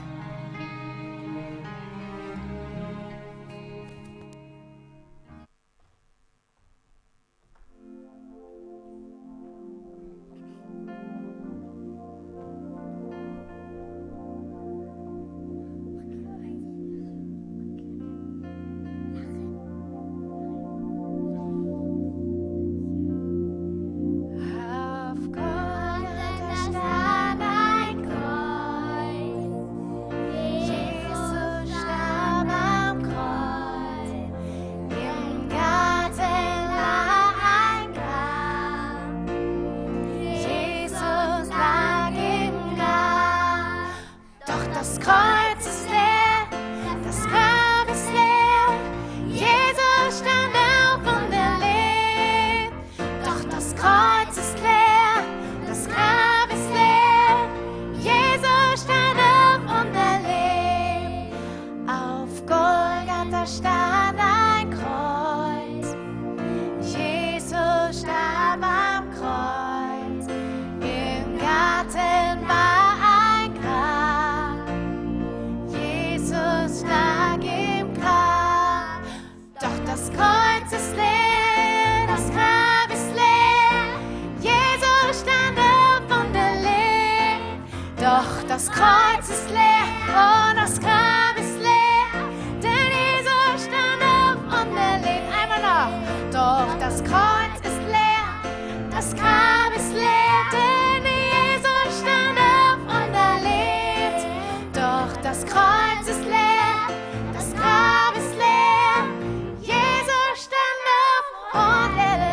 Das Kreuz ist leer und das Grab ist leer, denn Jesus stand auf und er lebt. Einmal noch. Doch das Kreuz ist leer, das Grab ist leer, denn Jesus stand auf und er lebt. Doch das Kreuz ist leer, das Grab ist leer, Jesus stand auf und er lebt.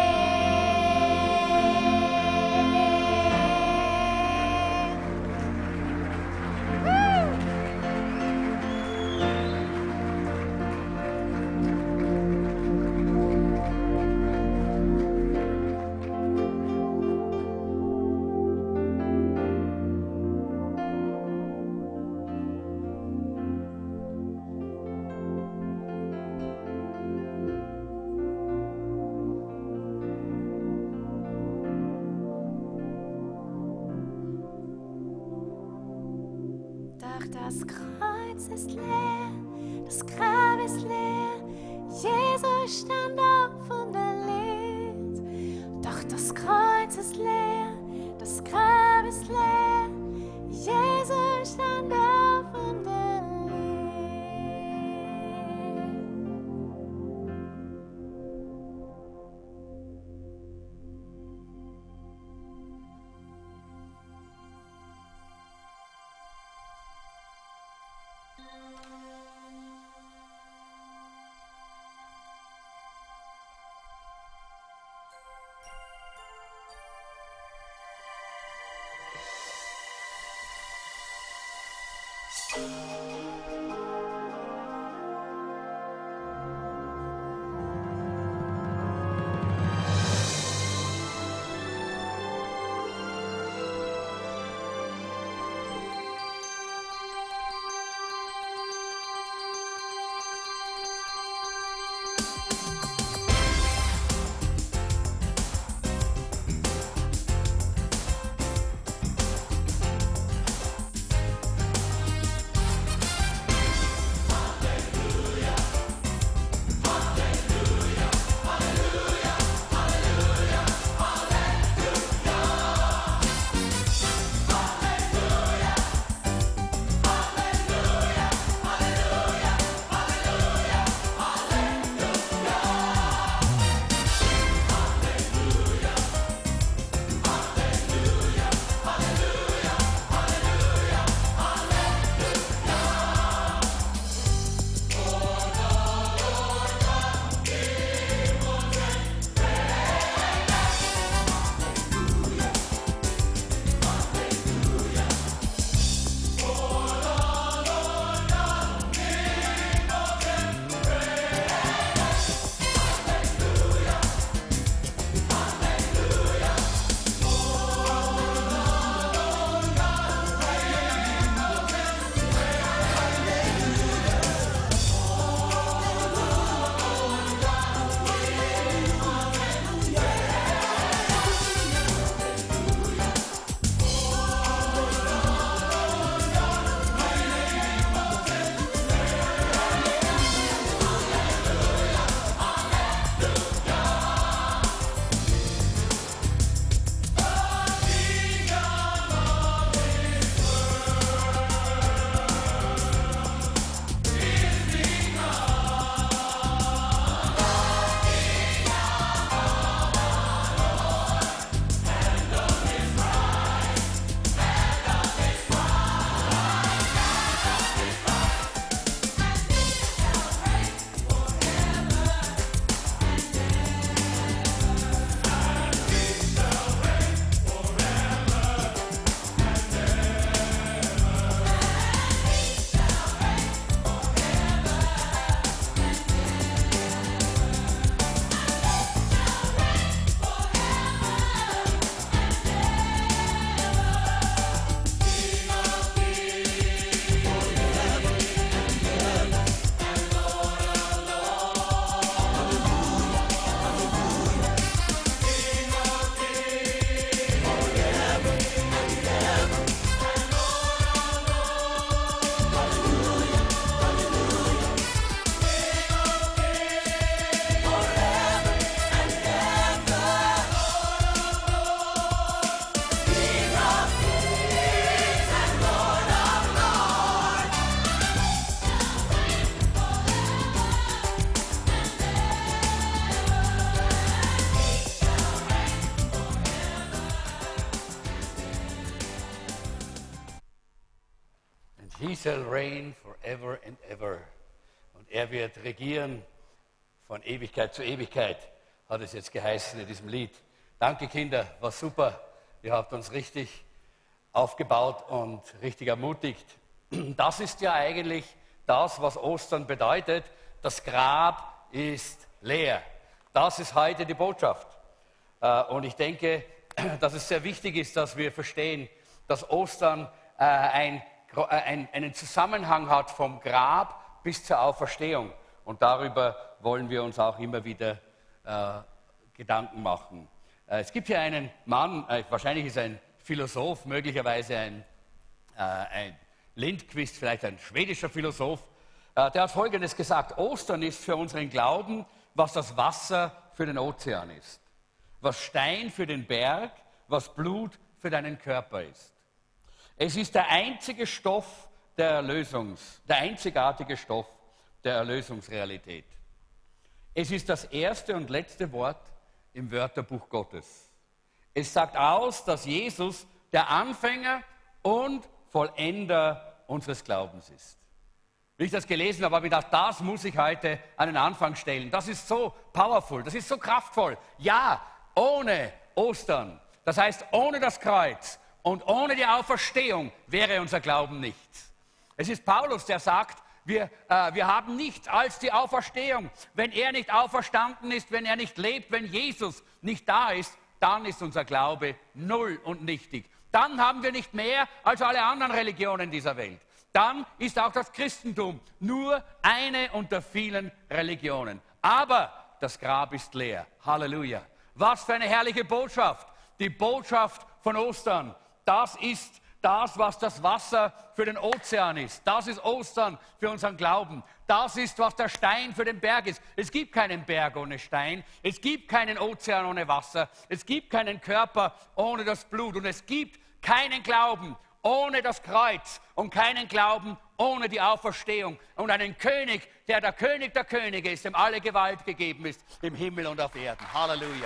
Doch das Kreuz ist leer, das Grab ist leer, Jesus stand auf und er lebt. Doch das Kreuz ist leer, das Grab ist leer, Jesus stand auf und er lebt. He shall reign forever and ever. Und er wird regieren von Ewigkeit zu Ewigkeit, hat es jetzt geheißen in diesem Lied. Danke, Kinder, war super. Ihr habt uns richtig aufgebaut und richtig ermutigt. Das ist ja eigentlich das, was Ostern bedeutet. Das Grab ist leer. Das ist heute die Botschaft. Und ich denke, dass es sehr wichtig ist, dass wir verstehen, dass Ostern ein, ein, einen Zusammenhang hat vom Grab bis zur Auferstehung. Und darüber wollen wir uns auch immer wieder äh, Gedanken machen. Äh, es gibt hier einen Mann, äh, wahrscheinlich ist er ein Philosoph, möglicherweise ein, äh, ein Lindqvist, vielleicht ein schwedischer Philosoph, äh, der hat Folgendes gesagt: Ostern ist für unseren Glauben, was das Wasser für den Ozean ist, was Stein für den Berg, was Blut für deinen Körper ist. Es ist der einzige Stoff der Erlösungs, der einzigartige Stoff der Erlösungsrealität. Es ist das erste und letzte Wort im Wörterbuch Gottes. Es sagt aus, dass Jesus der Anfänger und Vollender unseres Glaubens ist. Wie ich das gelesen habe, habe ich gedacht, das muss ich heute an den Anfang stellen. Das ist so powerful, das ist so kraftvoll. Ja, ohne Ostern, das heißt ohne das Kreuz und ohne die Auferstehung wäre unser Glauben nichts. Es ist Paulus, der sagt, wir, äh, wir haben nichts als die Auferstehung. Wenn er nicht auferstanden ist, wenn er nicht lebt, wenn Jesus nicht da ist, dann ist unser Glaube null und nichtig. Dann haben wir nicht mehr als alle anderen Religionen dieser Welt. Dann ist auch das Christentum nur eine unter vielen Religionen. Aber das Grab ist leer. Halleluja. Was für eine herrliche Botschaft. Die Botschaft von Ostern. Das ist das, was das Wasser für den Ozean ist. Das ist Ostern für unseren Glauben. Das ist, was der Stein für den Berg ist. Es gibt keinen Berg ohne Stein. Es gibt keinen Ozean ohne Wasser. Es gibt keinen Körper ohne das Blut. Und es gibt keinen Glauben ohne das Kreuz und keinen Glauben ohne die Auferstehung. Und einen König, der der König der Könige ist, dem alle Gewalt gegeben ist, im Himmel und auf Erden. Halleluja.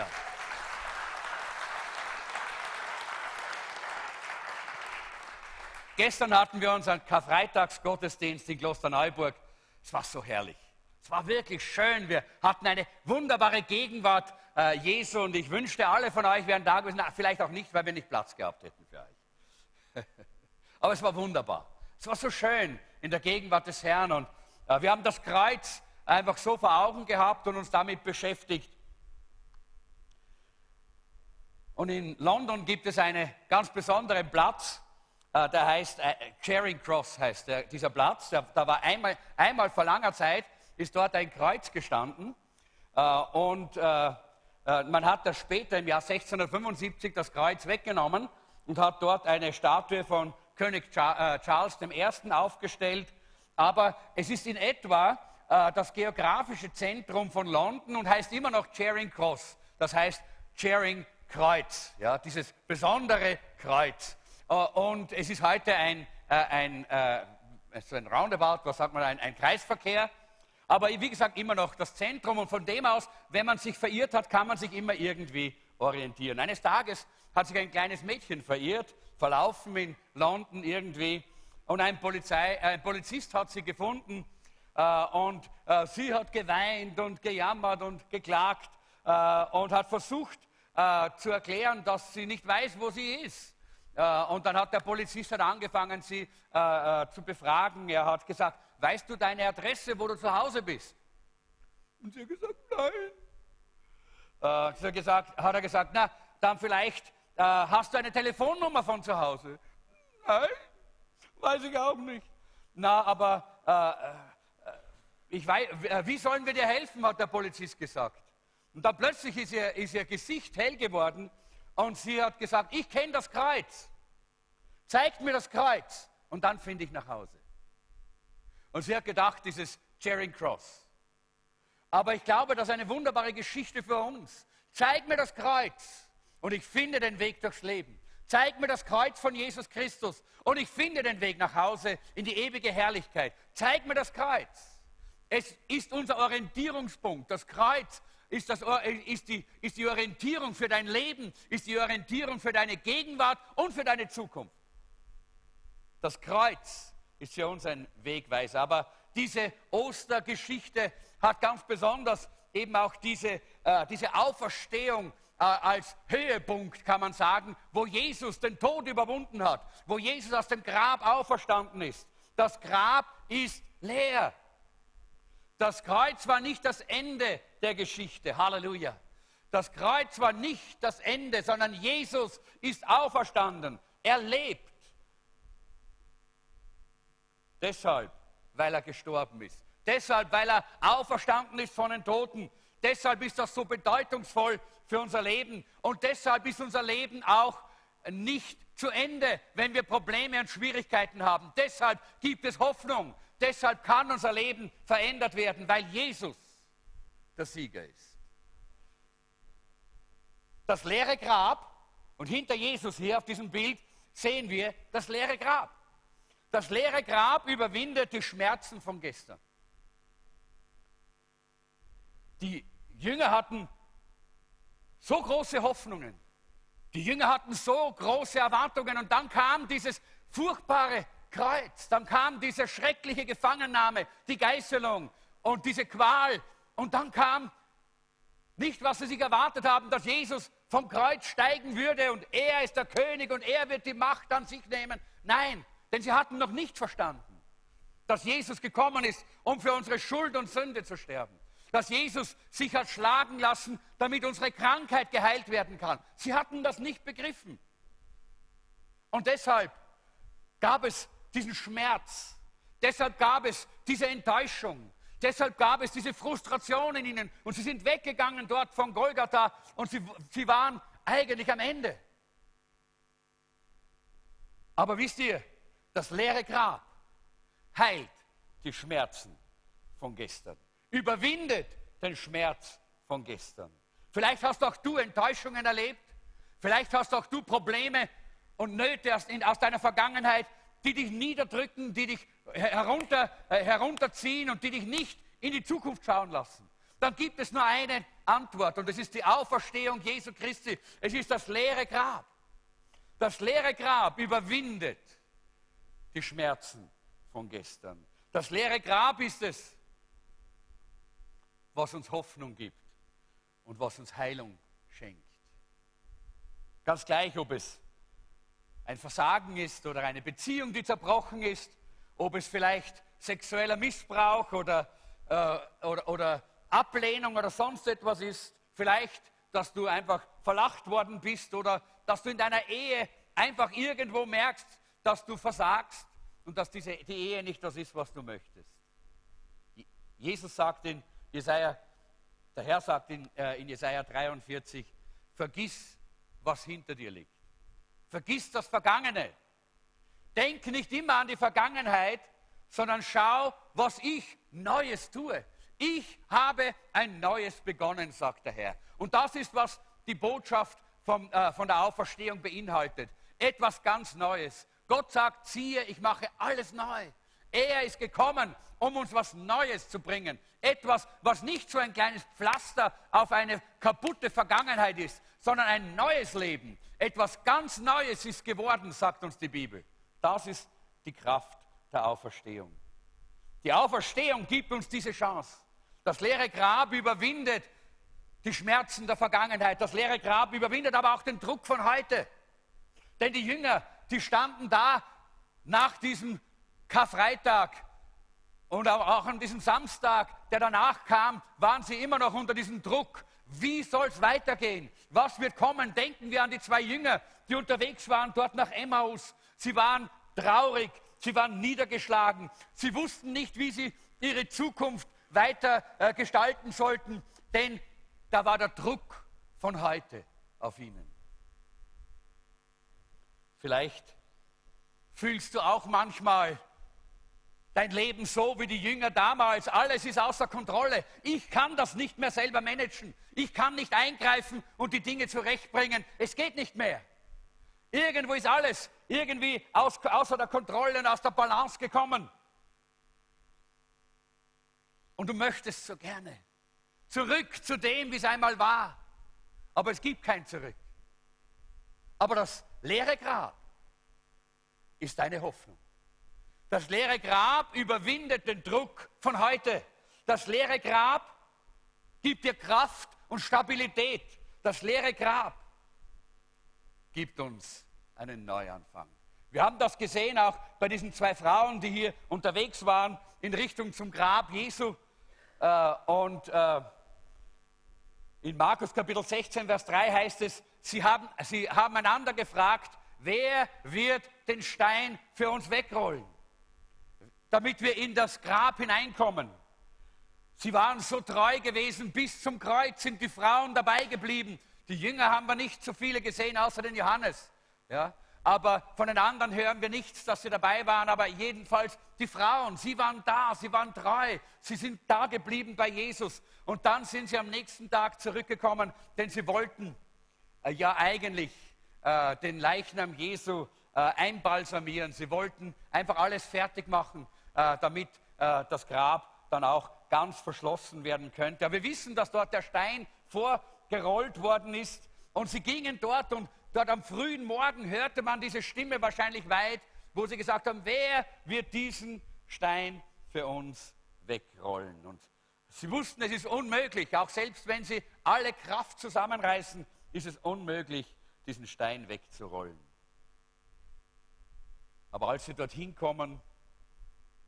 Gestern hatten wir unseren Karfreitagsgottesdienst in Klosterneuburg. Es war so herrlich. Es war wirklich schön. Wir hatten eine wunderbare Gegenwart äh, Jesu und ich wünschte, alle von euch wären da gewesen. Na, vielleicht auch nicht, weil wir nicht Platz gehabt hätten für euch. Aber es war wunderbar. Es war so schön in der Gegenwart des Herrn und äh, wir haben das Kreuz einfach so vor Augen gehabt und uns damit beschäftigt. Und in London gibt es einen ganz besonderen Platz. Der heißt, äh, Charing Cross heißt der, dieser Platz. Der, da war einmal, einmal vor langer Zeit, ist dort ein Kreuz gestanden. Äh, und äh, äh, man hat das später im Jahr sechzehnhundertfünfundsiebzig das Kreuz weggenommen und hat dort eine Statue von König Cha äh, Charles der Erste aufgestellt. Aber es ist in etwa äh, das geografische Zentrum von London und heißt immer noch Charing Cross. Das heißt Charing Kreuz, ja, dieses besondere Kreuz. Und es ist heute ein, äh, ein, äh, so ein Roundabout, was sagt man, ein, ein Kreisverkehr. Aber wie gesagt, immer noch das Zentrum. Und von dem aus, wenn man sich verirrt hat, kann man sich immer irgendwie orientieren. Eines Tages hat sich ein kleines Mädchen verirrt, verlaufen in London irgendwie. Und ein, Polizei, äh, ein Polizist hat sie gefunden. Äh, und äh, sie hat geweint und gejammert und geklagt. Äh, und hat versucht äh, zu erklären, dass sie nicht weiß, wo sie ist. Und dann hat der Polizist hat angefangen, sie äh, äh, zu befragen. Er hat gesagt, weißt du deine Adresse, wo du zu Hause bist? Und sie hat gesagt, nein. Äh, sie hat, gesagt, hat er gesagt, na, dann vielleicht äh, hast du eine Telefonnummer von zu Hause? Nein, weiß ich auch nicht. Na, aber äh, äh, ich weiß, wie sollen wir dir helfen, hat der Polizist gesagt. Und dann plötzlich ist ihr, ist ihr Gesicht hell geworden. Und sie hat gesagt, ich kenne das Kreuz. Zeigt mir das Kreuz. Und dann finde ich nach Hause. Und sie hat gedacht, dieses Charing Cross. Aber ich glaube, das ist eine wunderbare Geschichte für uns. Zeig mir das Kreuz. Und ich finde den Weg durchs Leben. Zeig mir das Kreuz von Jesus Christus. Und ich finde den Weg nach Hause in die ewige Herrlichkeit. Zeig mir das Kreuz. Es ist unser Orientierungspunkt. Das Kreuz Ist, das, ist, die, ist die Orientierung für dein Leben, ist die Orientierung für deine Gegenwart und für deine Zukunft. Das Kreuz ist für uns ein Wegweiser. Aber diese Ostergeschichte hat ganz besonders eben auch diese, äh, diese Auferstehung äh, als Höhepunkt, kann man sagen, wo Jesus den Tod überwunden hat, wo Jesus aus dem Grab auferstanden ist. Das Grab ist leer. Das Kreuz war nicht das Ende der Geschichte. Halleluja. Das Kreuz war nicht das Ende, sondern Jesus ist auferstanden. Er lebt. Deshalb, weil er gestorben ist. Deshalb, weil er auferstanden ist von den Toten. Deshalb ist das so bedeutungsvoll für unser Leben. Und deshalb ist unser Leben auch nicht zu Ende, wenn wir Probleme und Schwierigkeiten haben. Deshalb gibt es Hoffnung. Deshalb kann unser Leben verändert werden, weil Jesus der Sieger ist. Das leere Grab, und hinter Jesus hier auf diesem Bild sehen wir das leere Grab. Das leere Grab überwindet die Schmerzen von gestern. Die Jünger hatten so große Hoffnungen. Die Jünger hatten so große Erwartungen und dann kam dieses furchtbare Kreuz, dann kam diese schreckliche Gefangennahme, die Geißelung und diese Qual und dann kam nicht, was sie sich erwartet haben, dass Jesus vom Kreuz steigen würde und er ist der König und er wird die Macht an sich nehmen. Nein, denn sie hatten noch nicht verstanden, dass Jesus gekommen ist, um für unsere Schuld und Sünde zu sterben. Dass Jesus sich hat schlagen lassen, damit unsere Krankheit geheilt werden kann. Sie hatten das nicht begriffen. Und deshalb gab es diesen Schmerz. Deshalb gab es diese Enttäuschung. Deshalb gab es diese Frustration in ihnen. Und sie sind weggegangen dort von Golgatha und sie, sie waren eigentlich am Ende. Aber wisst ihr, das leere Grab heilt die Schmerzen von gestern. Überwindet den Schmerz von gestern. Vielleicht hast auch du Enttäuschungen erlebt. Vielleicht hast auch du Probleme und Nöte aus, in, aus deiner Vergangenheit, die dich niederdrücken, die dich herunter, äh, herunterziehen und die dich nicht in die Zukunft schauen lassen. Dann gibt es nur eine Antwort und das ist die Auferstehung Jesu Christi. Es ist das leere Grab. Das leere Grab überwindet die Schmerzen von gestern. Das leere Grab ist es, was uns Hoffnung gibt und was uns Heilung schenkt. Ganz gleich, ob es ein Versagen ist oder eine Beziehung, die zerbrochen ist, ob es vielleicht sexueller Missbrauch oder, äh, oder, oder Ablehnung oder sonst etwas ist, vielleicht, dass du einfach verlacht worden bist oder dass du in deiner Ehe einfach irgendwo merkst, dass du versagst und dass diese, die Ehe nicht das ist, was du möchtest. Jesus sagt in Jesaja, der Herr sagt in, äh, in Jesaja dreiundvierzig, vergiss, was hinter dir liegt. Vergiss das Vergangene. Denk nicht immer an die Vergangenheit, sondern schau, was ich Neues tue. Ich habe ein Neues begonnen, sagt der Herr. Und das ist, was die Botschaft vom, äh, von der Auferstehung beinhaltet. Etwas ganz Neues. Gott sagt, siehe, ich mache alles neu. Er ist gekommen, um uns was Neues zu bringen. Etwas, was nicht so ein kleines Pflaster auf eine kaputte Vergangenheit ist, sondern ein neues Leben. Etwas ganz Neues ist geworden, sagt uns die Bibel. Das ist die Kraft der Auferstehung. Die Auferstehung gibt uns diese Chance. Das leere Grab überwindet die Schmerzen der Vergangenheit. Das leere Grab überwindet aber auch den Druck von heute. Denn die Jünger, die standen da nach diesem Karfreitag und auch an diesem Samstag, der danach kam, waren sie immer noch unter diesem Druck. Wie soll es weitergehen? Was wird kommen? Denken wir an die zwei Jünger, die unterwegs waren dort nach Emmaus. Sie waren traurig, sie waren niedergeschlagen. Sie wussten nicht, wie sie ihre Zukunft weiter äh, gestalten sollten, denn da war der Druck von heute auf ihnen. Vielleicht fühlst du auch manchmal dein Leben so wie die Jünger damals. Alles ist außer Kontrolle. Ich kann das nicht mehr selber managen. Ich kann nicht eingreifen und die Dinge zurechtbringen. Es geht nicht mehr. Irgendwo ist alles irgendwie aus, außer der Kontrolle und aus der Balance gekommen. Und du möchtest so gerne zurück zu dem, wie es einmal war. Aber es gibt kein Zurück. Aber das leere Grab ist deine Hoffnung. Das leere Grab überwindet den Druck von heute. Das leere Grab gibt dir Kraft und Stabilität. Das leere Grab gibt uns einen Neuanfang. Wir haben das gesehen auch bei diesen zwei Frauen, die hier unterwegs waren in Richtung zum Grab Jesu. Äh, und äh, in Markus Kapitel sechzehn, Vers drei heißt es, sie haben, sie haben einander gefragt, wer wird den Stein für uns wegrollen, damit wir in das Grab hineinkommen. Sie waren so treu gewesen, bis zum Kreuz sind die Frauen dabei geblieben. Die Jünger haben wir nicht so viele gesehen, außer den Johannes. Ja? Aber von den anderen hören wir nichts, dass sie dabei waren. Aber jedenfalls die Frauen, sie waren da, sie waren treu. Sie sind da geblieben bei Jesus. Und dann sind sie am nächsten Tag zurückgekommen, denn sie wollten äh, ja eigentlich äh, den Leichnam Jesu äh, einbalsamieren. Sie wollten einfach alles fertig machen, äh, damit äh, das Grab dann auch ganz verschlossen werden könnte. Aber wir wissen, dass dort der Stein vorgerollt worden ist. Und sie gingen dort und dort am frühen Morgen hörte man diese Stimme wahrscheinlich weit, wo sie gesagt haben, wer wird diesen Stein für uns wegrollen? Und sie wussten, es ist unmöglich, auch selbst wenn sie alle Kraft zusammenreißen, ist es unmöglich, diesen Stein wegzurollen. Aber als sie dorthin kommen,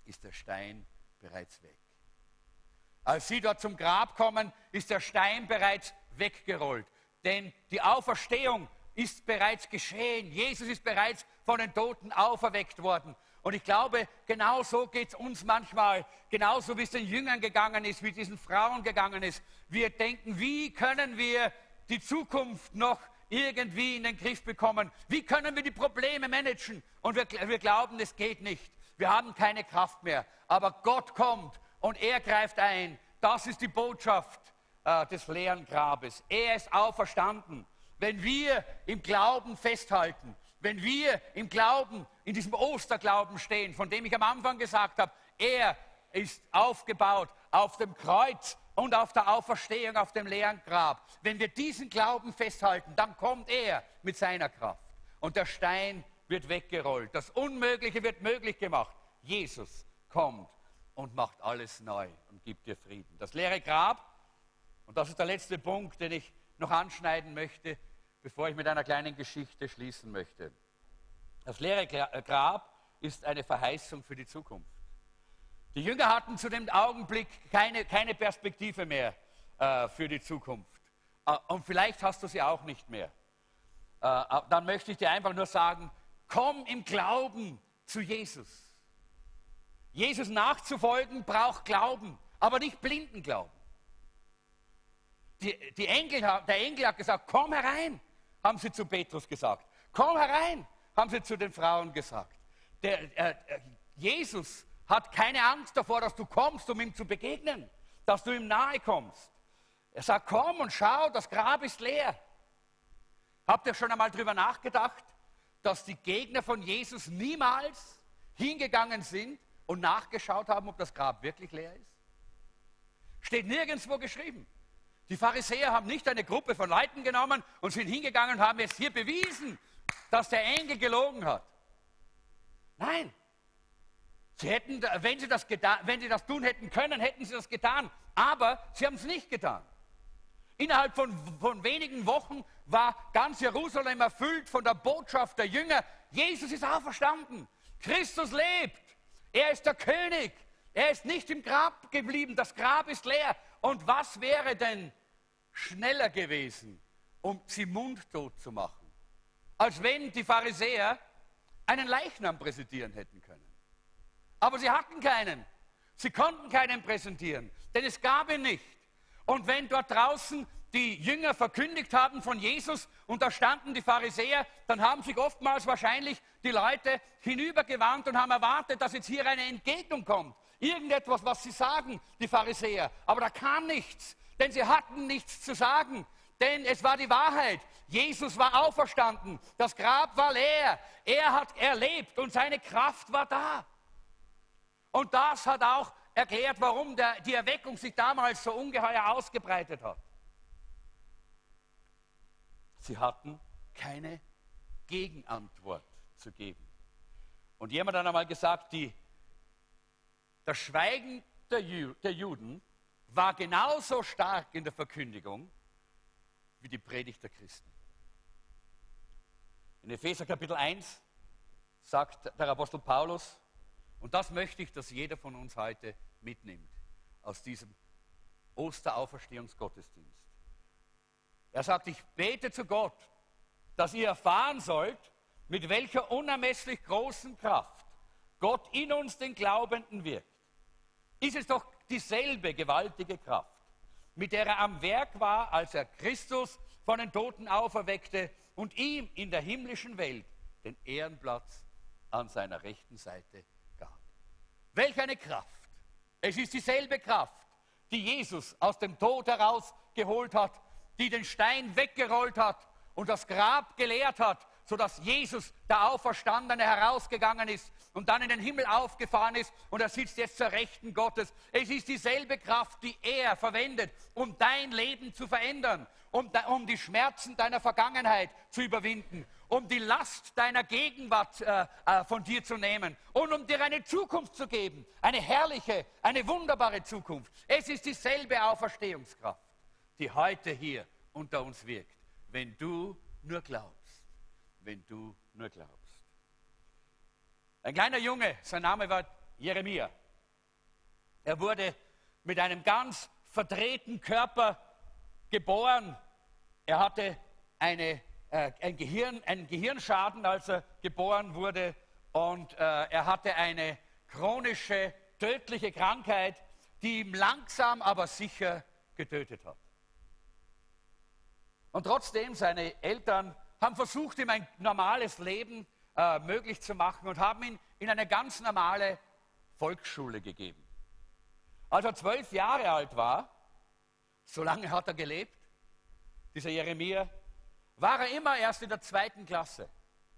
ist der Stein bereits weg. Als sie dort zum Grab kommen, ist der Stein bereits weggerollt. Denn die Auferstehung ist bereits geschehen. Jesus ist bereits von den Toten auferweckt worden. Und ich glaube, genau so geht es uns manchmal, genauso wie es den Jüngern gegangen ist, wie es diesen Frauen gegangen ist. Wir denken, wie können wir die Zukunft noch irgendwie in den Griff bekommen? Wie können wir die Probleme managen? Und wir, wir glauben, es geht nicht. Wir haben keine Kraft mehr. Aber Gott kommt und er greift ein. Das ist die Botschaft äh, des leeren Grabes. Er ist auferstanden. Wenn wir im Glauben festhalten, wenn wir im Glauben, in diesem Osterglauben stehen, von dem ich am Anfang gesagt habe, er ist aufgebaut auf dem Kreuz und auf der Auferstehung, auf dem leeren Grab. Wenn wir diesen Glauben festhalten, dann kommt er mit seiner Kraft. Und der Stein wird weggerollt. Das Unmögliche wird möglich gemacht. Jesus kommt und macht alles neu und gibt dir Frieden. Das leere Grab, und das ist der letzte Punkt, den ich noch anschneiden möchte, bevor ich mit einer kleinen Geschichte schließen möchte. Das leere Grab ist eine Verheißung für die Zukunft. Die Jünger hatten zu dem Augenblick keine, keine Perspektive mehr äh, für die Zukunft. Äh, und vielleicht hast du sie auch nicht mehr. Äh, dann möchte ich dir einfach nur sagen, komm im Glauben zu Jesus. Jesus nachzufolgen braucht Glauben, aber nicht blinden Glauben. Die, die Engel, der Engel hat gesagt, komm herein, haben sie zu Petrus gesagt. Komm herein, haben sie zu den Frauen gesagt. Der, äh, Jesus hat keine Angst davor, dass du kommst, um ihm zu begegnen, dass du ihm nahe kommst. Er sagt, komm und schau, das Grab ist leer. Habt ihr schon einmal darüber nachgedacht, dass die Gegner von Jesus niemals hingegangen sind und nachgeschaut haben, ob das Grab wirklich leer ist? Steht nirgendwo geschrieben. Die Pharisäer haben nicht eine Gruppe von Leuten genommen und sind hingegangen und haben jetzt hier bewiesen, dass der Engel gelogen hat. Nein. Sie hätten, wenn sie das getan, wenn sie das tun hätten können, hätten sie das getan. Aber sie haben es nicht getan. Innerhalb von, von wenigen Wochen war ganz Jerusalem erfüllt von der Botschaft der Jünger. Jesus ist auferstanden. Christus lebt. Er ist der König. Er ist nicht im Grab geblieben. Das Grab ist leer. Und was wäre denn schneller gewesen, um sie mundtot zu machen, als wenn die Pharisäer einen Leichnam präsentieren hätten können? Aber sie hatten keinen. Sie konnten keinen präsentieren, denn es gab ihn nicht. Und wenn dort draußen die Jünger verkündigt haben von Jesus und da standen die Pharisäer, dann haben sich oftmals wahrscheinlich die Leute hinübergewandt und haben erwartet, dass jetzt hier eine Entgegnung kommt. Irgendetwas, was sie sagen, die Pharisäer. Aber da kam nichts, denn sie hatten nichts zu sagen. Denn es war die Wahrheit. Jesus war auferstanden. Das Grab war leer. Er hat erlebt und seine Kraft war da. Und das hat auch erklärt, warum der, die Erweckung sich damals so ungeheuer ausgebreitet hat. Sie hatten keine Gegenantwort zu geben. Und jemand hat einmal gesagt, die, das Schweigen der, Ju, der Juden war genauso stark in der Verkündigung wie die Predigt der Christen. In Epheser Kapitel eins sagt der Apostel Paulus, und das möchte ich, dass jeder von uns heute mitnimmt aus diesem Osterauferstehungsgottesdienst. Er sagt, ich bete zu Gott, dass ihr erfahren sollt, mit welcher unermesslich großen Kraft Gott in uns, den Glaubenden, wirkt. Ist es doch dieselbe gewaltige Kraft, mit der er am Werk war, als er Christus von den Toten auferweckte und ihm in der himmlischen Welt den Ehrenplatz an seiner rechten Seite gab. Welch eine Kraft! Es ist dieselbe Kraft, die Jesus aus dem Tod herausgeholt hat, die den Stein weggerollt hat und das Grab geleert hat, sodass Jesus, der Auferstandene, herausgegangen ist und dann in den Himmel aufgefahren ist und er sitzt jetzt zur Rechten Gottes. Es ist dieselbe Kraft, die er verwendet, um dein Leben zu verändern, um, um die Schmerzen deiner Vergangenheit zu überwinden, um die Last deiner Gegenwart äh, äh, von dir zu nehmen und um dir eine Zukunft zu geben, eine herrliche, eine wunderbare Zukunft. Es ist dieselbe Auferstehungskraft, die heute hier unter uns wirkt, wenn du nur glaubst. Wenn du nur glaubst. Ein kleiner Junge, sein Name war Jeremia. Er wurde mit einem ganz verdrehten Körper geboren. Er hatte eine, äh, ein Gehirn, einen Gehirnschaden, als er geboren wurde. Und äh, er hatte eine chronische, tödliche Krankheit, die ihm langsam, aber sicher getötet hat. Und trotzdem, seine Eltern haben versucht, ihm ein normales Leben äh, möglich zu machen und haben ihn in eine ganz normale Volksschule gegeben. Als er zwölf Jahre alt war, so lange hat er gelebt, dieser Jeremia, war er immer erst in der zweiten Klasse,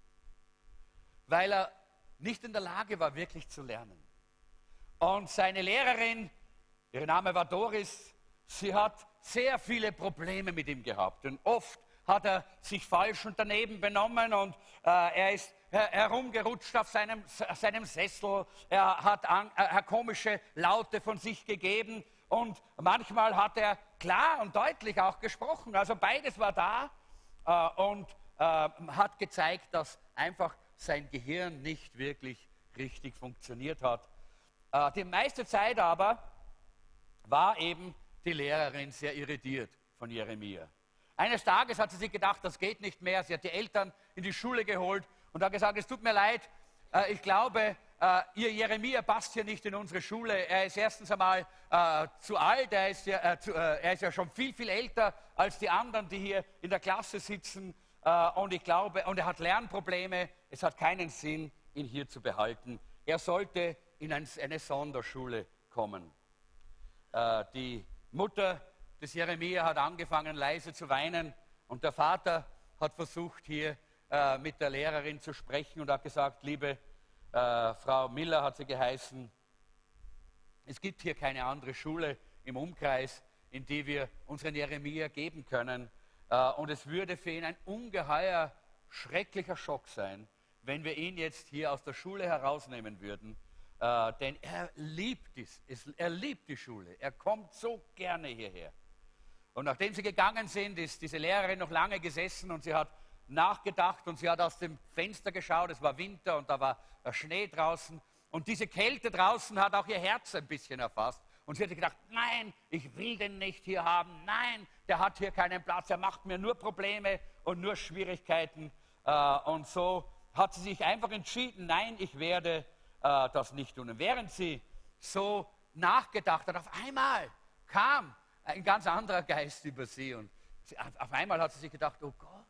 weil er nicht in der Lage war, wirklich zu lernen. Und seine Lehrerin, ihr Name war Doris, sie hat sehr viele Probleme mit ihm gehabt. Und oft hat er sich falsch und daneben benommen und äh, er ist her herumgerutscht auf seinem, seinem Sessel. Er hat, an, er hat komische Laute von sich gegeben und manchmal hat er klar und deutlich auch gesprochen. Also beides war da äh, und äh, hat gezeigt, dass einfach sein Gehirn nicht wirklich richtig funktioniert hat. Äh, die meiste Zeit aber war eben die Lehrerin sehr irritiert von Jeremia. Eines Tages hat sie sich gedacht, das geht nicht mehr. Sie hat die Eltern in die Schule geholt und hat gesagt, es tut mir leid, äh, ich glaube, äh, ihr Jeremia passt hier nicht in unsere Schule. Er ist erstens einmal äh, zu alt, er ist, ja, äh, zu, äh, er ist ja schon viel, viel älter als die anderen, die hier in der Klasse sitzen. Äh, und ich glaube, und er hat Lernprobleme. Es hat keinen Sinn, ihn hier zu behalten. Er sollte in ein, eine Sonderschule kommen. Äh, die Mutter des Jeremia hat angefangen, leise zu weinen und der Vater hat versucht, hier äh, mit der Lehrerin zu sprechen und hat gesagt, liebe äh, Frau Miller, hat sie geheißen, es gibt hier keine andere Schule im Umkreis, in die wir unseren Jeremia geben können äh, und es würde für ihn ein ungeheuer schrecklicher Schock sein, wenn wir ihn jetzt hier aus der Schule herausnehmen würden, äh, denn er liebt, dies, es, er liebt die Schule, er kommt so gerne hierher. Und nachdem sie gegangen sind, ist diese Lehrerin noch lange gesessen und sie hat nachgedacht und sie hat aus dem Fenster geschaut, es war Winter und da war Schnee draußen und diese Kälte draußen hat auch ihr Herz ein bisschen erfasst. Und sie hat gedacht, nein, ich will den nicht hier haben, nein, der hat hier keinen Platz, er macht mir nur Probleme und nur Schwierigkeiten. Und so hat sie sich einfach entschieden, nein, ich werde das nicht tun. Und während sie so nachgedacht hat, auf einmal kam ein ganz anderer Geist über sie und sie, auf einmal hat sie sich gedacht, oh Gott,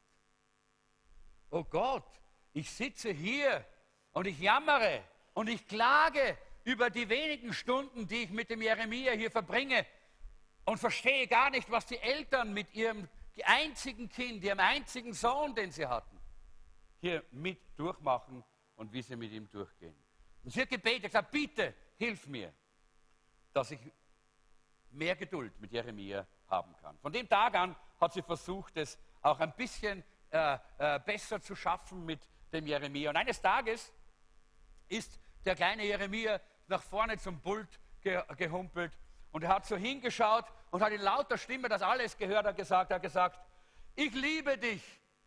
oh Gott, ich sitze hier und ich jammere und ich klage über die wenigen Stunden, die ich mit dem Jeremia hier verbringe und verstehe gar nicht, was die Eltern mit ihrem einzigen Kind, ihrem einzigen Sohn, den sie hatten, hier mit durchmachen und wie sie mit ihm durchgehen. Und sie hat gebetet, gesagt, bitte, hilf mir, dass ich mehr Geduld mit Jeremia haben kann. Von dem Tag an hat sie versucht, es auch ein bisschen äh, äh, besser zu schaffen mit dem Jeremia. Und eines Tages ist der kleine Jeremia nach vorne zum Pult ge gehumpelt und er hat so hingeschaut und hat in lauter Stimme das alles gehört, hat gesagt, er hat gesagt, ich liebe dich,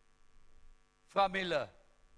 Frau Miller.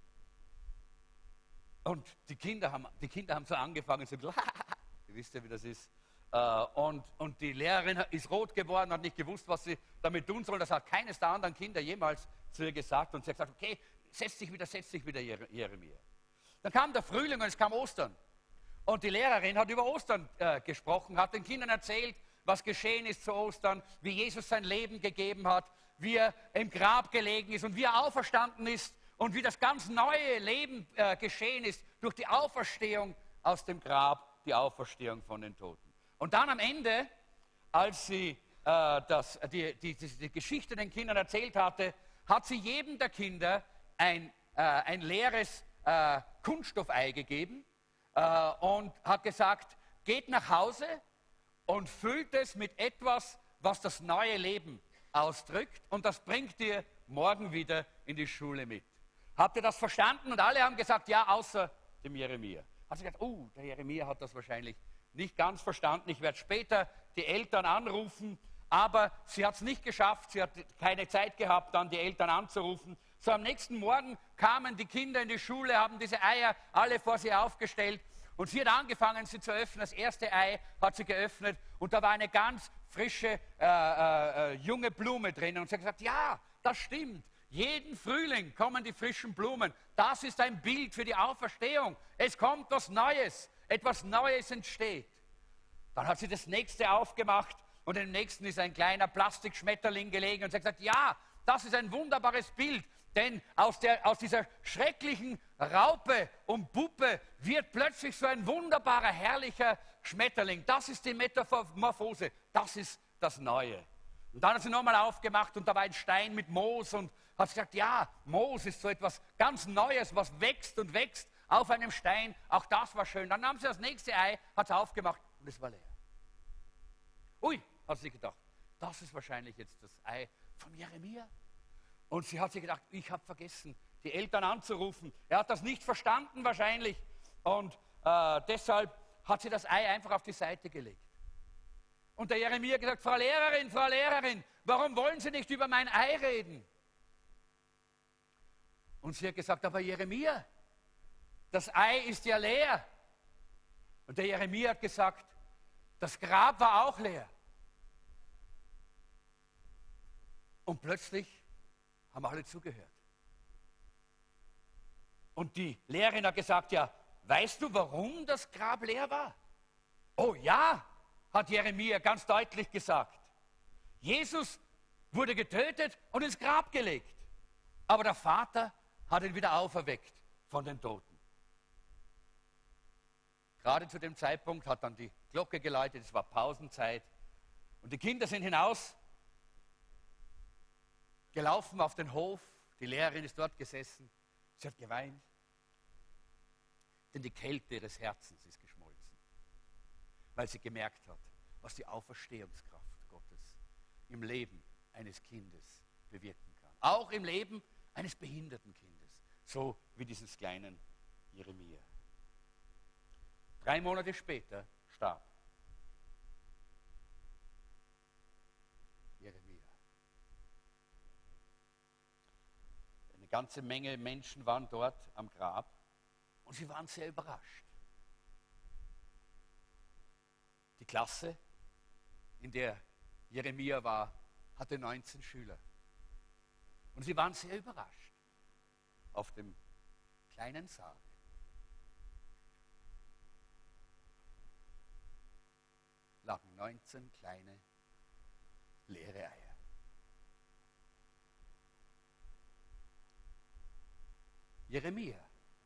Und die Kinder haben, die Kinder haben so angefangen zu lachen. Ihr wisst ja, wie das ist. Und, und die Lehrerin ist rot geworden, hat nicht gewusst, was sie damit tun soll. Das hat keines der anderen Kinder jemals zu ihr gesagt. Und sie hat gesagt, okay, setz dich wieder, setz dich wieder, Jeremia. Dann kam der Frühling und es kam Ostern. Und die Lehrerin hat über Ostern äh, gesprochen, hat den Kindern erzählt, was geschehen ist zu Ostern, wie Jesus sein Leben gegeben hat, wie er im Grab gelegen ist und wie er auferstanden ist und wie das ganz neue Leben äh, geschehen ist durch die Auferstehung aus dem Grab, die Auferstehung von den Toten. Und dann am Ende, als sie äh, das, die, die, die, die Geschichte den Kindern erzählt hatte, hat sie jedem der Kinder ein, äh, ein leeres äh, Kunststoffei gegeben äh, und hat gesagt, geht nach Hause und füllt es mit etwas, was das neue Leben ausdrückt und das bringt ihr morgen wieder in die Schule mit. Habt ihr das verstanden? Und alle haben gesagt, ja, außer dem Jeremia. Hat sie gesagt, oh, der Jeremia hat das wahrscheinlich nicht ganz verstanden. Ich werde später die Eltern anrufen, aber sie hat es nicht geschafft. Sie hat keine Zeit gehabt, dann die Eltern anzurufen. So am nächsten Morgen kamen die Kinder in die Schule, haben diese Eier alle vor sie aufgestellt Und sie hat angefangen, sie zu öffnen. Das erste Ei hat sie geöffnet und da war eine ganz frische, äh, äh, junge Blume drin. Und sie hat gesagt, ja, das stimmt. Jeden Frühling kommen die frischen Blumen. Das ist ein Bild für die Auferstehung. Es kommt was Neues. Etwas Neues entsteht. Dann hat sie das nächste aufgemacht und im nächsten ist ein kleiner Plastikschmetterling gelegen und sie hat gesagt, ja, das ist ein wunderbares Bild, denn aus, der, aus dieser schrecklichen Raupe und Puppe wird plötzlich so ein wunderbarer, herrlicher Schmetterling. Das ist die Metamorphose, das ist das Neue. Und dann hat sie nochmal aufgemacht und da war ein Stein mit Moos und hat gesagt, ja, Moos ist so etwas ganz Neues, was wächst und wächst auf einem Stein. Auch das war schön. Dann nahm sie das nächste Ei, hat es aufgemacht und es war leer. Ui, hat sie gedacht, das ist wahrscheinlich jetzt das Ei von Jeremia. Und sie hat sich gedacht, ich habe vergessen, die Eltern anzurufen. Er hat das nicht verstanden wahrscheinlich. Und äh, deshalb hat sie das Ei einfach auf die Seite gelegt. Und der Jeremia hat gesagt, Frau Lehrerin, Frau Lehrerin, warum wollen Sie nicht über mein Ei reden? Und sie hat gesagt, aber Jeremia, das Ei ist ja leer. Und der Jeremia hat gesagt, das Grab war auch leer. Und plötzlich haben alle zugehört. Und die Lehrerin hat gesagt, ja, weißt du, warum das Grab leer war? Oh ja, hat Jeremia ganz deutlich gesagt. Jesus wurde getötet und ins Grab gelegt. Aber der Vater hat ihn wieder auferweckt von den Toten. Gerade zu dem Zeitpunkt hat dann die Glocke geläutet, es war Pausenzeit. Und die Kinder sind hinaus, gelaufen auf den Hof. Die Lehrerin ist dort gesessen. Sie hat geweint. Denn die Kälte ihres Herzens ist geschmolzen. Weil sie gemerkt hat, was die Auferstehungskraft Gottes im Leben eines Kindes bewirken kann. Auch im Leben eines behinderten Kindes. So wie dieses kleinen Jeremia. Drei Monate später starb Jeremia. Eine ganze Menge Menschen waren dort am Grab und sie waren sehr überrascht. Die Klasse, in der Jeremia war, hatte neunzehn Schüler. Und sie waren sehr überrascht. Auf dem kleinen Sarg lagen neunzehn kleine leere Eier. Jeremia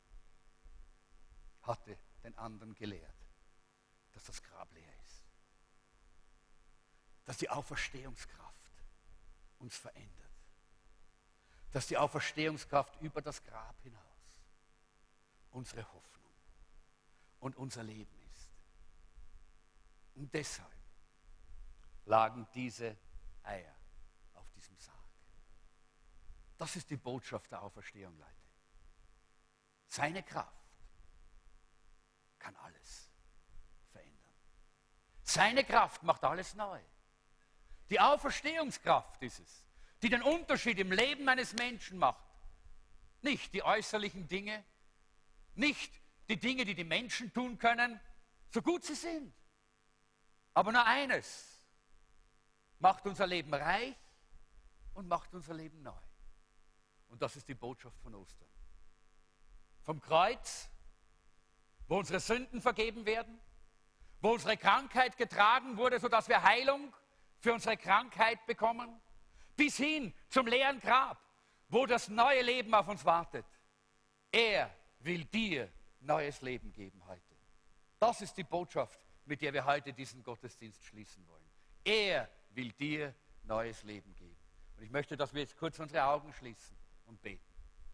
hatte den anderen gelehrt, dass das Grab leer ist. Dass die Auferstehungskraft uns verändert. Dass die Auferstehungskraft über das Grab hinaus unsere Hoffnung und unser Leben ist. Und deshalb lagen diese Eier auf diesem Sarg. Das ist die Botschaft der Auferstehung, Leute. Seine Kraft kann alles verändern. Seine Kraft macht alles neu. Die Auferstehungskraft ist es, die den Unterschied im Leben eines Menschen macht. Nicht die äußerlichen Dinge, nicht die Dinge, die die Menschen tun können, so gut sie sind. Aber nur eines macht unser Leben reich und macht unser Leben neu. Und das ist die Botschaft von Ostern. Vom Kreuz, wo unsere Sünden vergeben werden, wo unsere Krankheit getragen wurde, sodass wir Heilung für unsere Krankheit bekommen, bis hin zum leeren Grab, wo das neue Leben auf uns wartet. Er will dir neues Leben geben heute. Das ist die Botschaft, mit der wir heute diesen Gottesdienst schließen wollen. Er will dir neues Leben geben. Und ich möchte, dass wir jetzt kurz unsere Augen schließen und beten.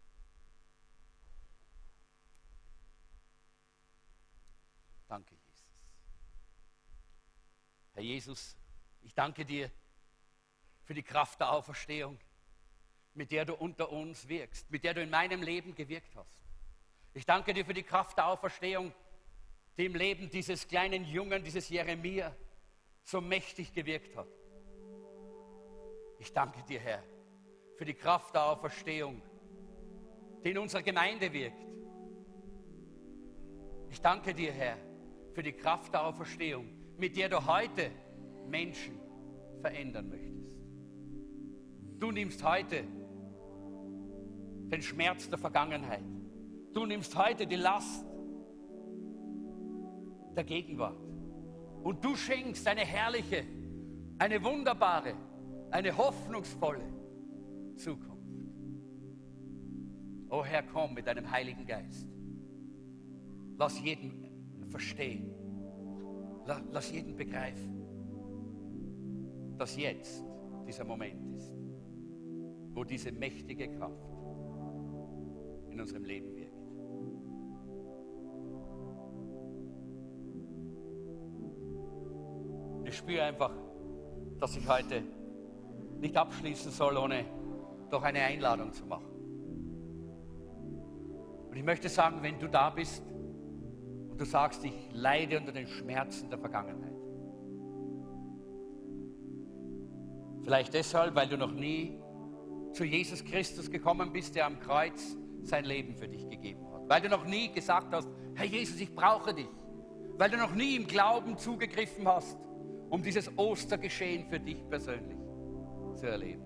Danke, Jesus. Herr Jesus, ich danke dir für die Kraft der Auferstehung, mit der du unter uns wirkst, mit der du in meinem Leben gewirkt hast. Ich danke dir für die Kraft der Auferstehung, die im Leben dieses kleinen Jungen, dieses Jeremia, so mächtig gewirkt hat. Ich danke dir, Herr, für die Kraft der Auferstehung, die in unserer Gemeinde wirkt. Ich danke dir, Herr, für die Kraft der Auferstehung, mit der du heute Menschen verändern möchtest. Du nimmst heute den Schmerz der Vergangenheit. Du nimmst heute die Last der Gegenwart. Und du schenkst eine herrliche, eine wunderbare, eine hoffnungsvolle Zukunft. O Herr, komm mit deinem Heiligen Geist. Lass jeden verstehen. Lass jeden begreifen, dass jetzt dieser Moment ist, wo diese mächtige Kraft in unserem Leben wirkt. Ich spüre einfach, dass ich heute nicht abschließen soll, ohne doch eine Einladung zu machen. Und ich möchte sagen, wenn du da bist und du sagst, ich leide unter den Schmerzen der Vergangenheit. Vielleicht deshalb, weil du noch nie zu Jesus Christus gekommen bist, der am Kreuz sein Leben für dich gegeben hat. Weil du noch nie gesagt hast, Herr Jesus, ich brauche dich. Weil du noch nie im Glauben zugegriffen hast, um dieses Ostergeschehen für dich persönlich zu erleben.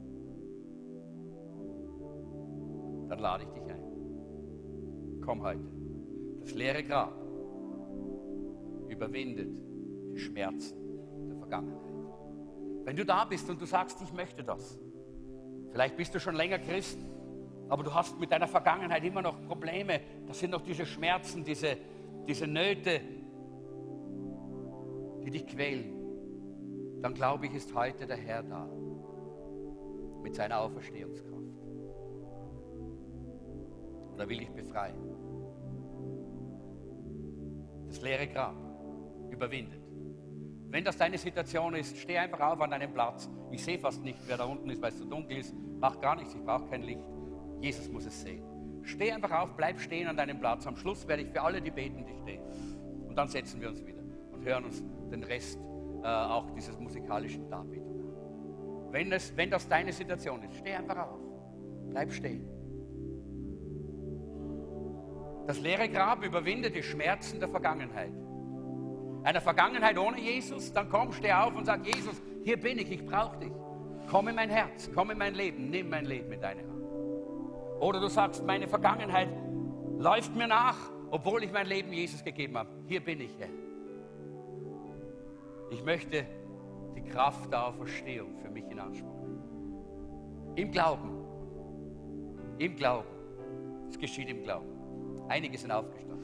Dann lade ich dich ein. Komm heute. Das leere Grab überwindet die Schmerzen der Vergangenheit. Wenn du da bist und du sagst, ich möchte das, vielleicht bist du schon länger Christ, aber du hast mit deiner Vergangenheit immer noch Probleme, das sind noch diese Schmerzen, diese, diese Nöte, die dich quälen, dann glaube ich, ist heute der Herr da mit seiner Auferstehungskraft. Und er will dich befreien. Das leere Grab überwindet. Wenn das deine Situation ist, steh einfach auf an deinem Platz. Ich sehe fast nicht, wer da unten ist, weil es so dunkel ist. Macht gar nichts, ich brauche kein Licht. Jesus muss es sehen. Steh einfach auf, bleib stehen an deinem Platz. Am Schluss werde ich für alle, die beten, dich stehen. Und dann setzen wir uns wieder und hören uns den Rest äh, auch dieses musikalischen Darbietung an. Wenn, es, wenn das deine Situation ist, steh einfach auf. Bleib stehen. Das leere Grab überwindet die Schmerzen der Vergangenheit. Einer Vergangenheit ohne Jesus, dann komm, steh auf und sag, Jesus, hier bin ich, ich brauche dich. Komm in mein Herz, komm in mein Leben, nimm mein Leben in deine Hand. Oder du sagst, meine Vergangenheit läuft mir nach, obwohl ich mein Leben Jesus gegeben habe. Hier bin ich, Herr. Ich möchte die Kraft der Auferstehung für mich in Anspruch nehmen. Im Glauben. Im Glauben. Es geschieht im Glauben. Einige sind aufgestanden.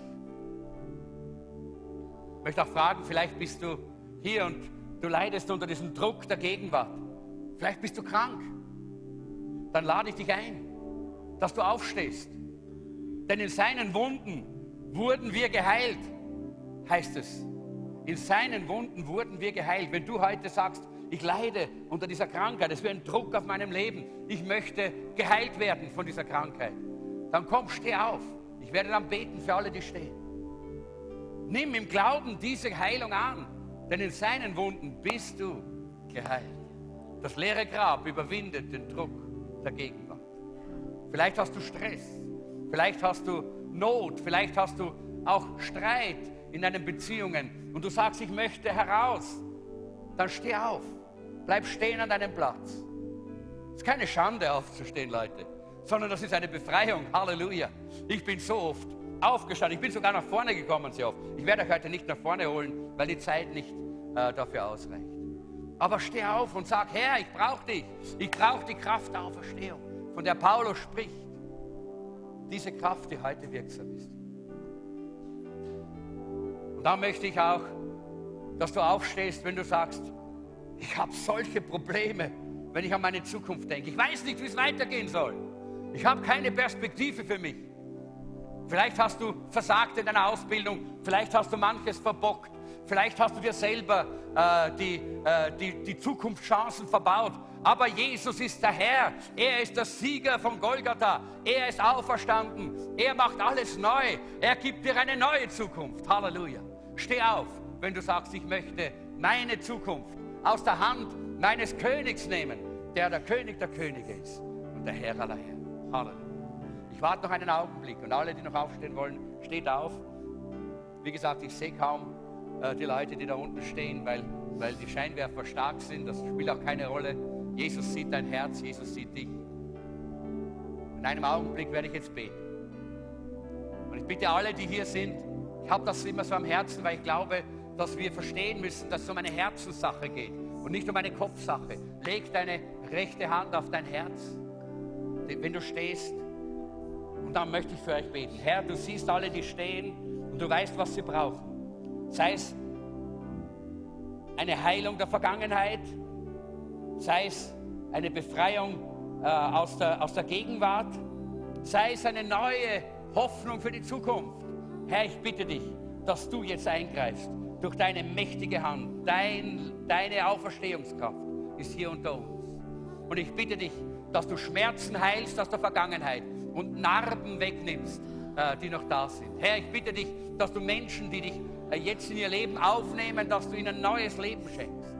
Ich möchte auch fragen, vielleicht bist du hier und du leidest unter diesem Druck der Gegenwart. Vielleicht bist du krank. Dann lade ich dich ein, dass du aufstehst. Denn in seinen Wunden wurden wir geheilt, heißt es. In seinen Wunden wurden wir geheilt. Wenn du heute sagst, ich leide unter dieser Krankheit, es wird ein Druck auf meinem Leben, ich möchte geheilt werden von dieser Krankheit, dann komm, steh auf. Ich werde dann beten für alle, die stehen. Nimm im Glauben diese Heilung an, denn in seinen Wunden bist du geheilt. Das leere Grab überwindet den Druck der Gegenwart. Vielleicht hast du Stress, vielleicht hast du Not, vielleicht hast du auch Streit in deinen Beziehungen und du sagst, ich möchte heraus. Dann steh auf, bleib stehen an deinem Platz. Es ist keine Schande aufzustehen, Leute, sondern das ist eine Befreiung. Halleluja. Ich bin so oft aufgestanden, ich bin sogar nach vorne gekommen sehr oft. Ich werde euch heute nicht nach vorne holen, weil die Zeit nicht äh, dafür ausreicht. Aber steh auf und sag, Herr, ich brauche dich. Ich brauche die Kraft der Auferstehung, von der Paulus spricht. Diese Kraft, die heute wirksam ist. Und da möchte ich auch, dass du aufstehst, wenn du sagst, ich habe solche Probleme, wenn ich an meine Zukunft denke. Ich weiß nicht, wie es weitergehen soll. Ich habe keine Perspektive für mich. Vielleicht hast du versagt in deiner Ausbildung, vielleicht hast du manches verbockt, vielleicht hast du dir selber äh, die, äh, die, die Zukunftschancen verbaut. Aber Jesus ist der Herr, er ist der Sieger von Golgatha, er ist auferstanden, er macht alles neu, er gibt dir eine neue Zukunft. Halleluja. Steh auf, wenn du sagst, ich möchte meine Zukunft aus der Hand meines Königs nehmen, der der König der Könige ist und der Herr aller Herren. Halleluja. Ich warte noch einen Augenblick und alle, die noch aufstehen wollen, steht auf. Wie gesagt, ich sehe kaum äh, die Leute, die da unten stehen, weil, weil die Scheinwerfer stark sind. Das spielt auch keine Rolle. Jesus sieht dein Herz, Jesus sieht dich. In einem Augenblick werde ich jetzt beten. Und ich bitte alle, die hier sind, ich habe das immer so am Herzen, weil ich glaube, dass wir verstehen müssen, dass es um eine Herzenssache geht und nicht um eine Kopfsache. Leg deine rechte Hand auf dein Herz, wenn du stehst. Und dann möchte ich für euch beten. Herr, du siehst alle, die stehen und du weißt, was sie brauchen. Sei es eine Heilung der Vergangenheit, sei es eine Befreiung äh, aus, der, aus der Gegenwart, sei es eine neue Hoffnung für die Zukunft. Herr, ich bitte dich, dass du jetzt eingreifst durch deine mächtige Hand. Dein, deine Auferstehungskraft ist hier unter uns. Und ich bitte dich, dass du Schmerzen heilst aus der Vergangenheit und Narben wegnimmst, äh, die noch da sind. Herr, ich bitte dich, dass du Menschen, die dich äh, jetzt in ihr Leben aufnehmen, dass du ihnen ein neues Leben schenkst.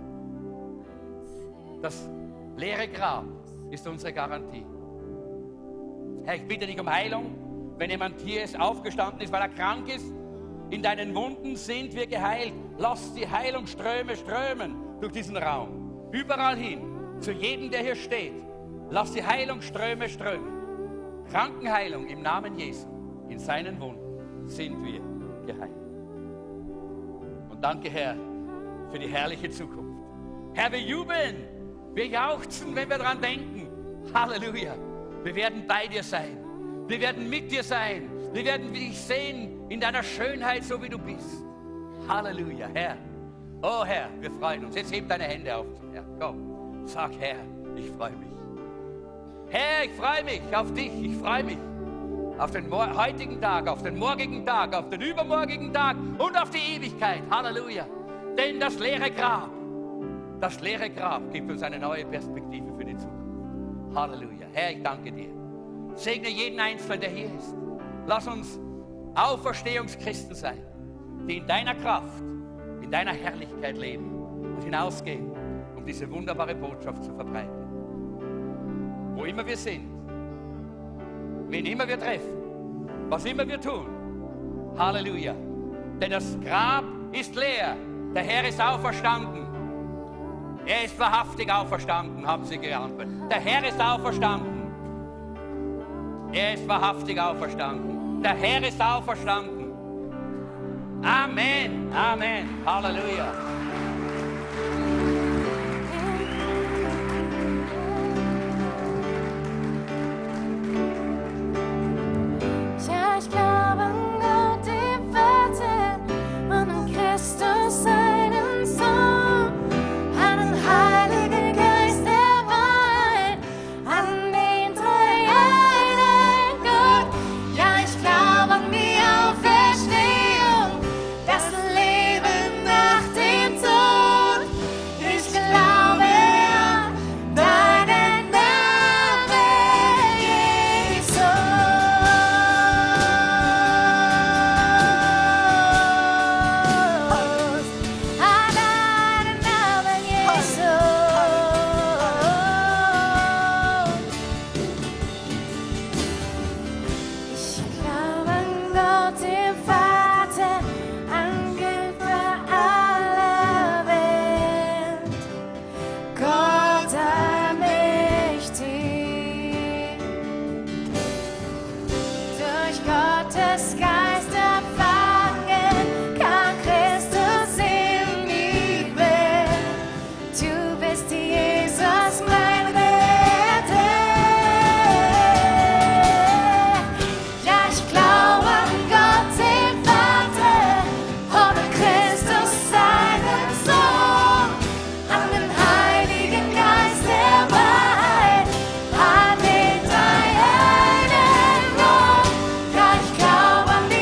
Das leere Grab ist unsere Garantie. Herr, ich bitte dich um Heilung. Wenn jemand hier ist, aufgestanden ist, weil er krank ist, in deinen Wunden sind wir geheilt. Lass die Heilungsströme strömen durch diesen Raum. Überall hin, zu jedem, der hier steht. Lass die Heilungsströme strömen. Krankenheilung im Namen Jesu. In seinen Wunden sind wir geheilt. Und danke, Herr, für die herrliche Zukunft. Herr, wir jubeln, wir jauchzen, wenn wir daran denken. Halleluja. Wir werden bei dir sein. Wir werden mit dir sein. Wir werden dich sehen in deiner Schönheit, so wie du bist. Halleluja, Herr. Oh Herr, wir freuen uns. Jetzt heb deine Hände auf zum Herrn. Komm, sag Herr, ich freue mich. Herr, ich freue mich auf dich. Ich freue mich auf den heutigen Tag, auf den morgigen Tag, auf den übermorgigen Tag und auf die Ewigkeit. Halleluja. Denn das leere Grab, das leere Grab gibt uns eine neue Perspektive für die Zukunft. Halleluja. Herr, ich danke dir. Segne jeden Einzelnen, der hier ist. Lass uns Auferstehungschristen sein, die in deiner Kraft, in deiner Herrlichkeit leben und hinausgehen, um diese wunderbare Botschaft zu verbreiten. Wo immer wir sind, wen immer wir treffen, was immer wir tun. Halleluja. Denn das Grab ist leer. Der Herr ist auferstanden. Er ist wahrhaftig auferstanden, haben sie geantwortet. Der Herr ist auferstanden. Er ist wahrhaftig auferstanden. Der Herr ist auferstanden. Amen. Amen. Halleluja. Ja, ich glaube an Gott, den Vater, und an Christus, seinen Sohn, an den Heiligen Geist der Wahrheit, an den dreieinen Gott. Ja, ich glaube an die Auferstehung, das Leben nach dem Tod. Ich glaube an deinen Namen, Jesus. An deinen Namen, Jesus. Ich glaube an Gott, den Vater, an Gott aller Welt, Gott allmächtig. Durch Gottes Geist erfangen kann Christus in die Welt. Du bist Jesus, mein Retter. Ja, ich glaube an Gott, den Vater, und an Christus, seinen Sohn, an den Heiligen Geist der Wahrheit, an den dreieinen Gott. Ja, ich glaube an die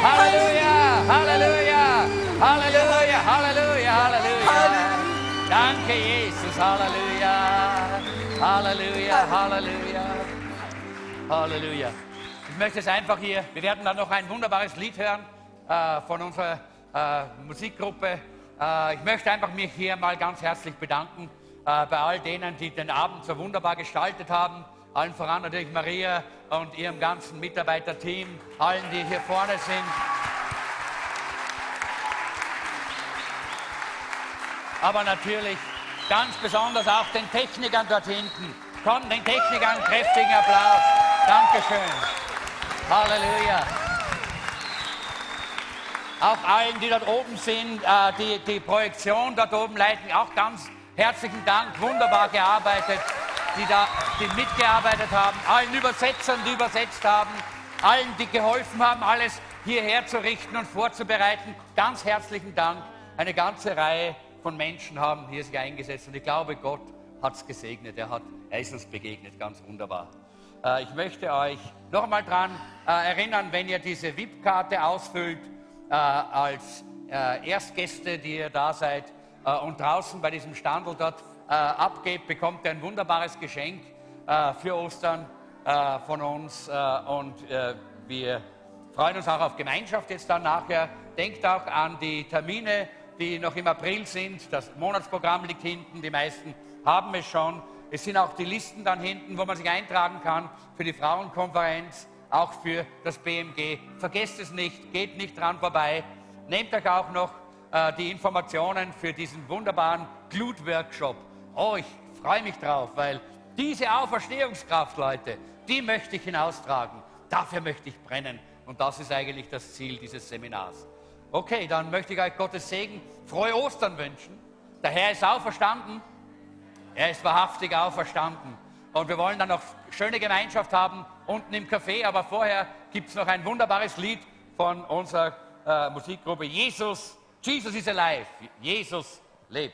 Halleluja, Halleluja, Halleluja, Halleluja, Halleluja. Danke, Jesus, Halleluja, Halleluja, Halleluja, Halleluja. Ich möchte es einfach hier, wir werden dann noch ein wunderbares Lied hören äh, von unserer äh, Musikgruppe. Äh, ich möchte einfach mich hier mal ganz herzlich bedanken äh, bei all denen, die den Abend so wunderbar gestaltet haben. Allen voran natürlich Maria und ihrem ganzen Mitarbeiterteam, allen, die hier vorne sind. Aber natürlich ganz besonders auch den Technikern dort hinten. Kommt den Technikern einen kräftigen Applaus. Dankeschön. Halleluja. Auch allen, die dort oben sind, äh, die die Projektion dort oben leiten, auch ganz herzlichen Dank. Wunderbar gearbeitet, die da die mitgearbeitet haben. Allen Übersetzern, die übersetzt haben. Allen, die geholfen haben, alles hierher zu richten und vorzubereiten. Ganz herzlichen Dank. Eine ganze Reihe von Menschen haben hier sich eingesetzt. Und ich glaube, Gott hat es gesegnet. Er, hat, er ist uns begegnet. Ganz wunderbar. Äh, ich möchte euch noch einmal daran äh, erinnern, wenn ihr diese V I P-Karte ausfüllt, äh, als äh, Erstgäste, die ihr da seid, äh, und draußen bei diesem Standel dort äh, abgebt, bekommt ihr ein wunderbares Geschenk äh, für Ostern äh, von uns. Äh, und äh, wir freuen uns auch auf Gemeinschaft jetzt dann nachher. Denkt auch an die Termine, die noch im April sind. Das Monatsprogramm liegt hinten, die meisten haben es schon. Es sind auch die Listen dann hinten, wo man sich eintragen kann für die Frauenkonferenz, auch für das B M G. Vergesst es nicht, geht nicht dran vorbei. Nehmt euch auch noch äh, die Informationen für diesen wunderbaren Glut-Workshop. Oh, ich freue mich drauf, weil diese Auferstehungskraft, Leute, die möchte ich hinaustragen. Dafür möchte ich brennen. Und das ist eigentlich das Ziel dieses Seminars. Okay, dann möchte ich euch Gottes Segen, frohe Ostern wünschen. Der Herr ist auferstanden. Er ist wahrhaftig auferstanden. Und wir wollen dann noch schöne Gemeinschaft haben unten im Café. Aber vorher gibt es noch ein wunderbares Lied von unserer äh, Musikgruppe Jesus. Jesus is alive. Jesus lebt.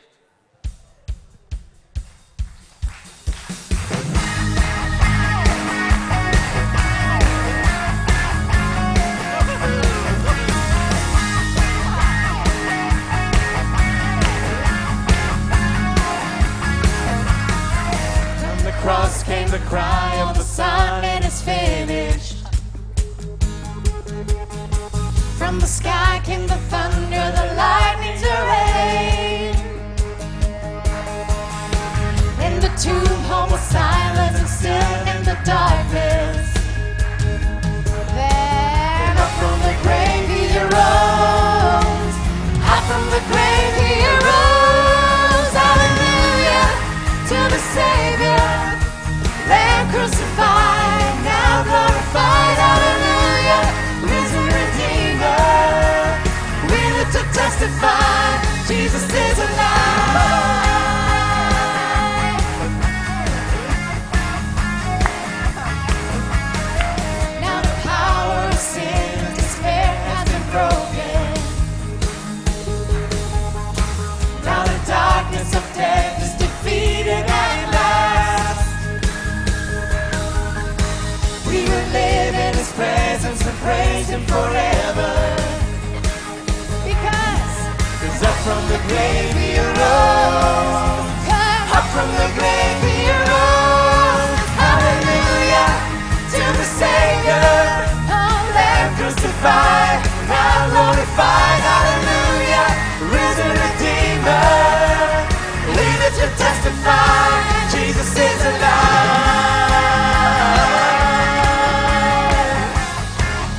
Cross came the cry of the Son, it is finished. From the sky came the thunder, the lightnings the rain. In the tomb home was silence and still in the darkness. Then up from the grave he arose. Up from the grave he arose. Hallelujah to the Savior. Lamb crucified, now glorified, hallelujah, risen Redeemer. We live to testify, Jesus is alive. Now the power of sin and despair has been broken. Now the darkness of death is defeated at last. We will live in His presence and praise Him forever. Because, Cause up from the grave He arose. Up from the grave He arose. Hallelujah to the Savior. Oh, Lamb crucified, now glorified. Hallelujah, risen Redeemer. Leave it to testify, Jesus is alive.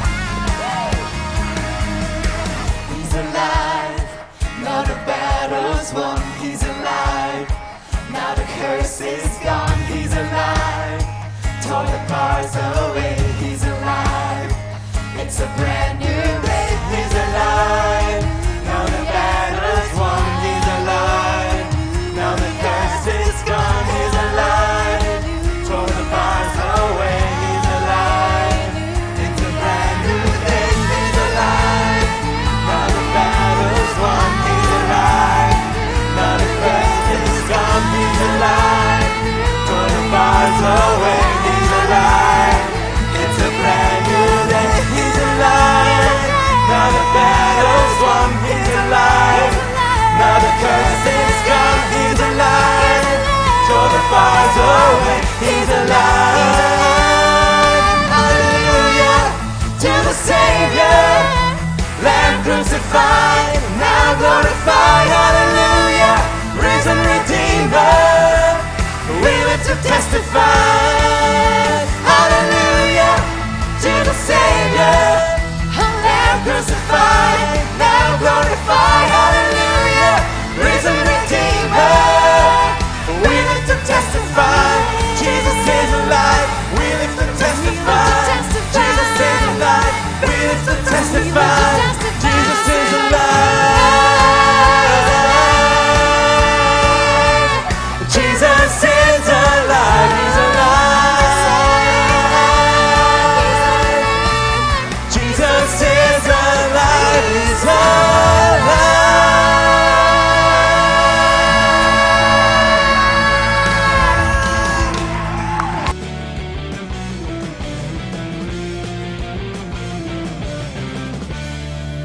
Not a battle to the Savior, Lamb crucified, now glorified, hallelujah, risen Redeemer, we live to testify.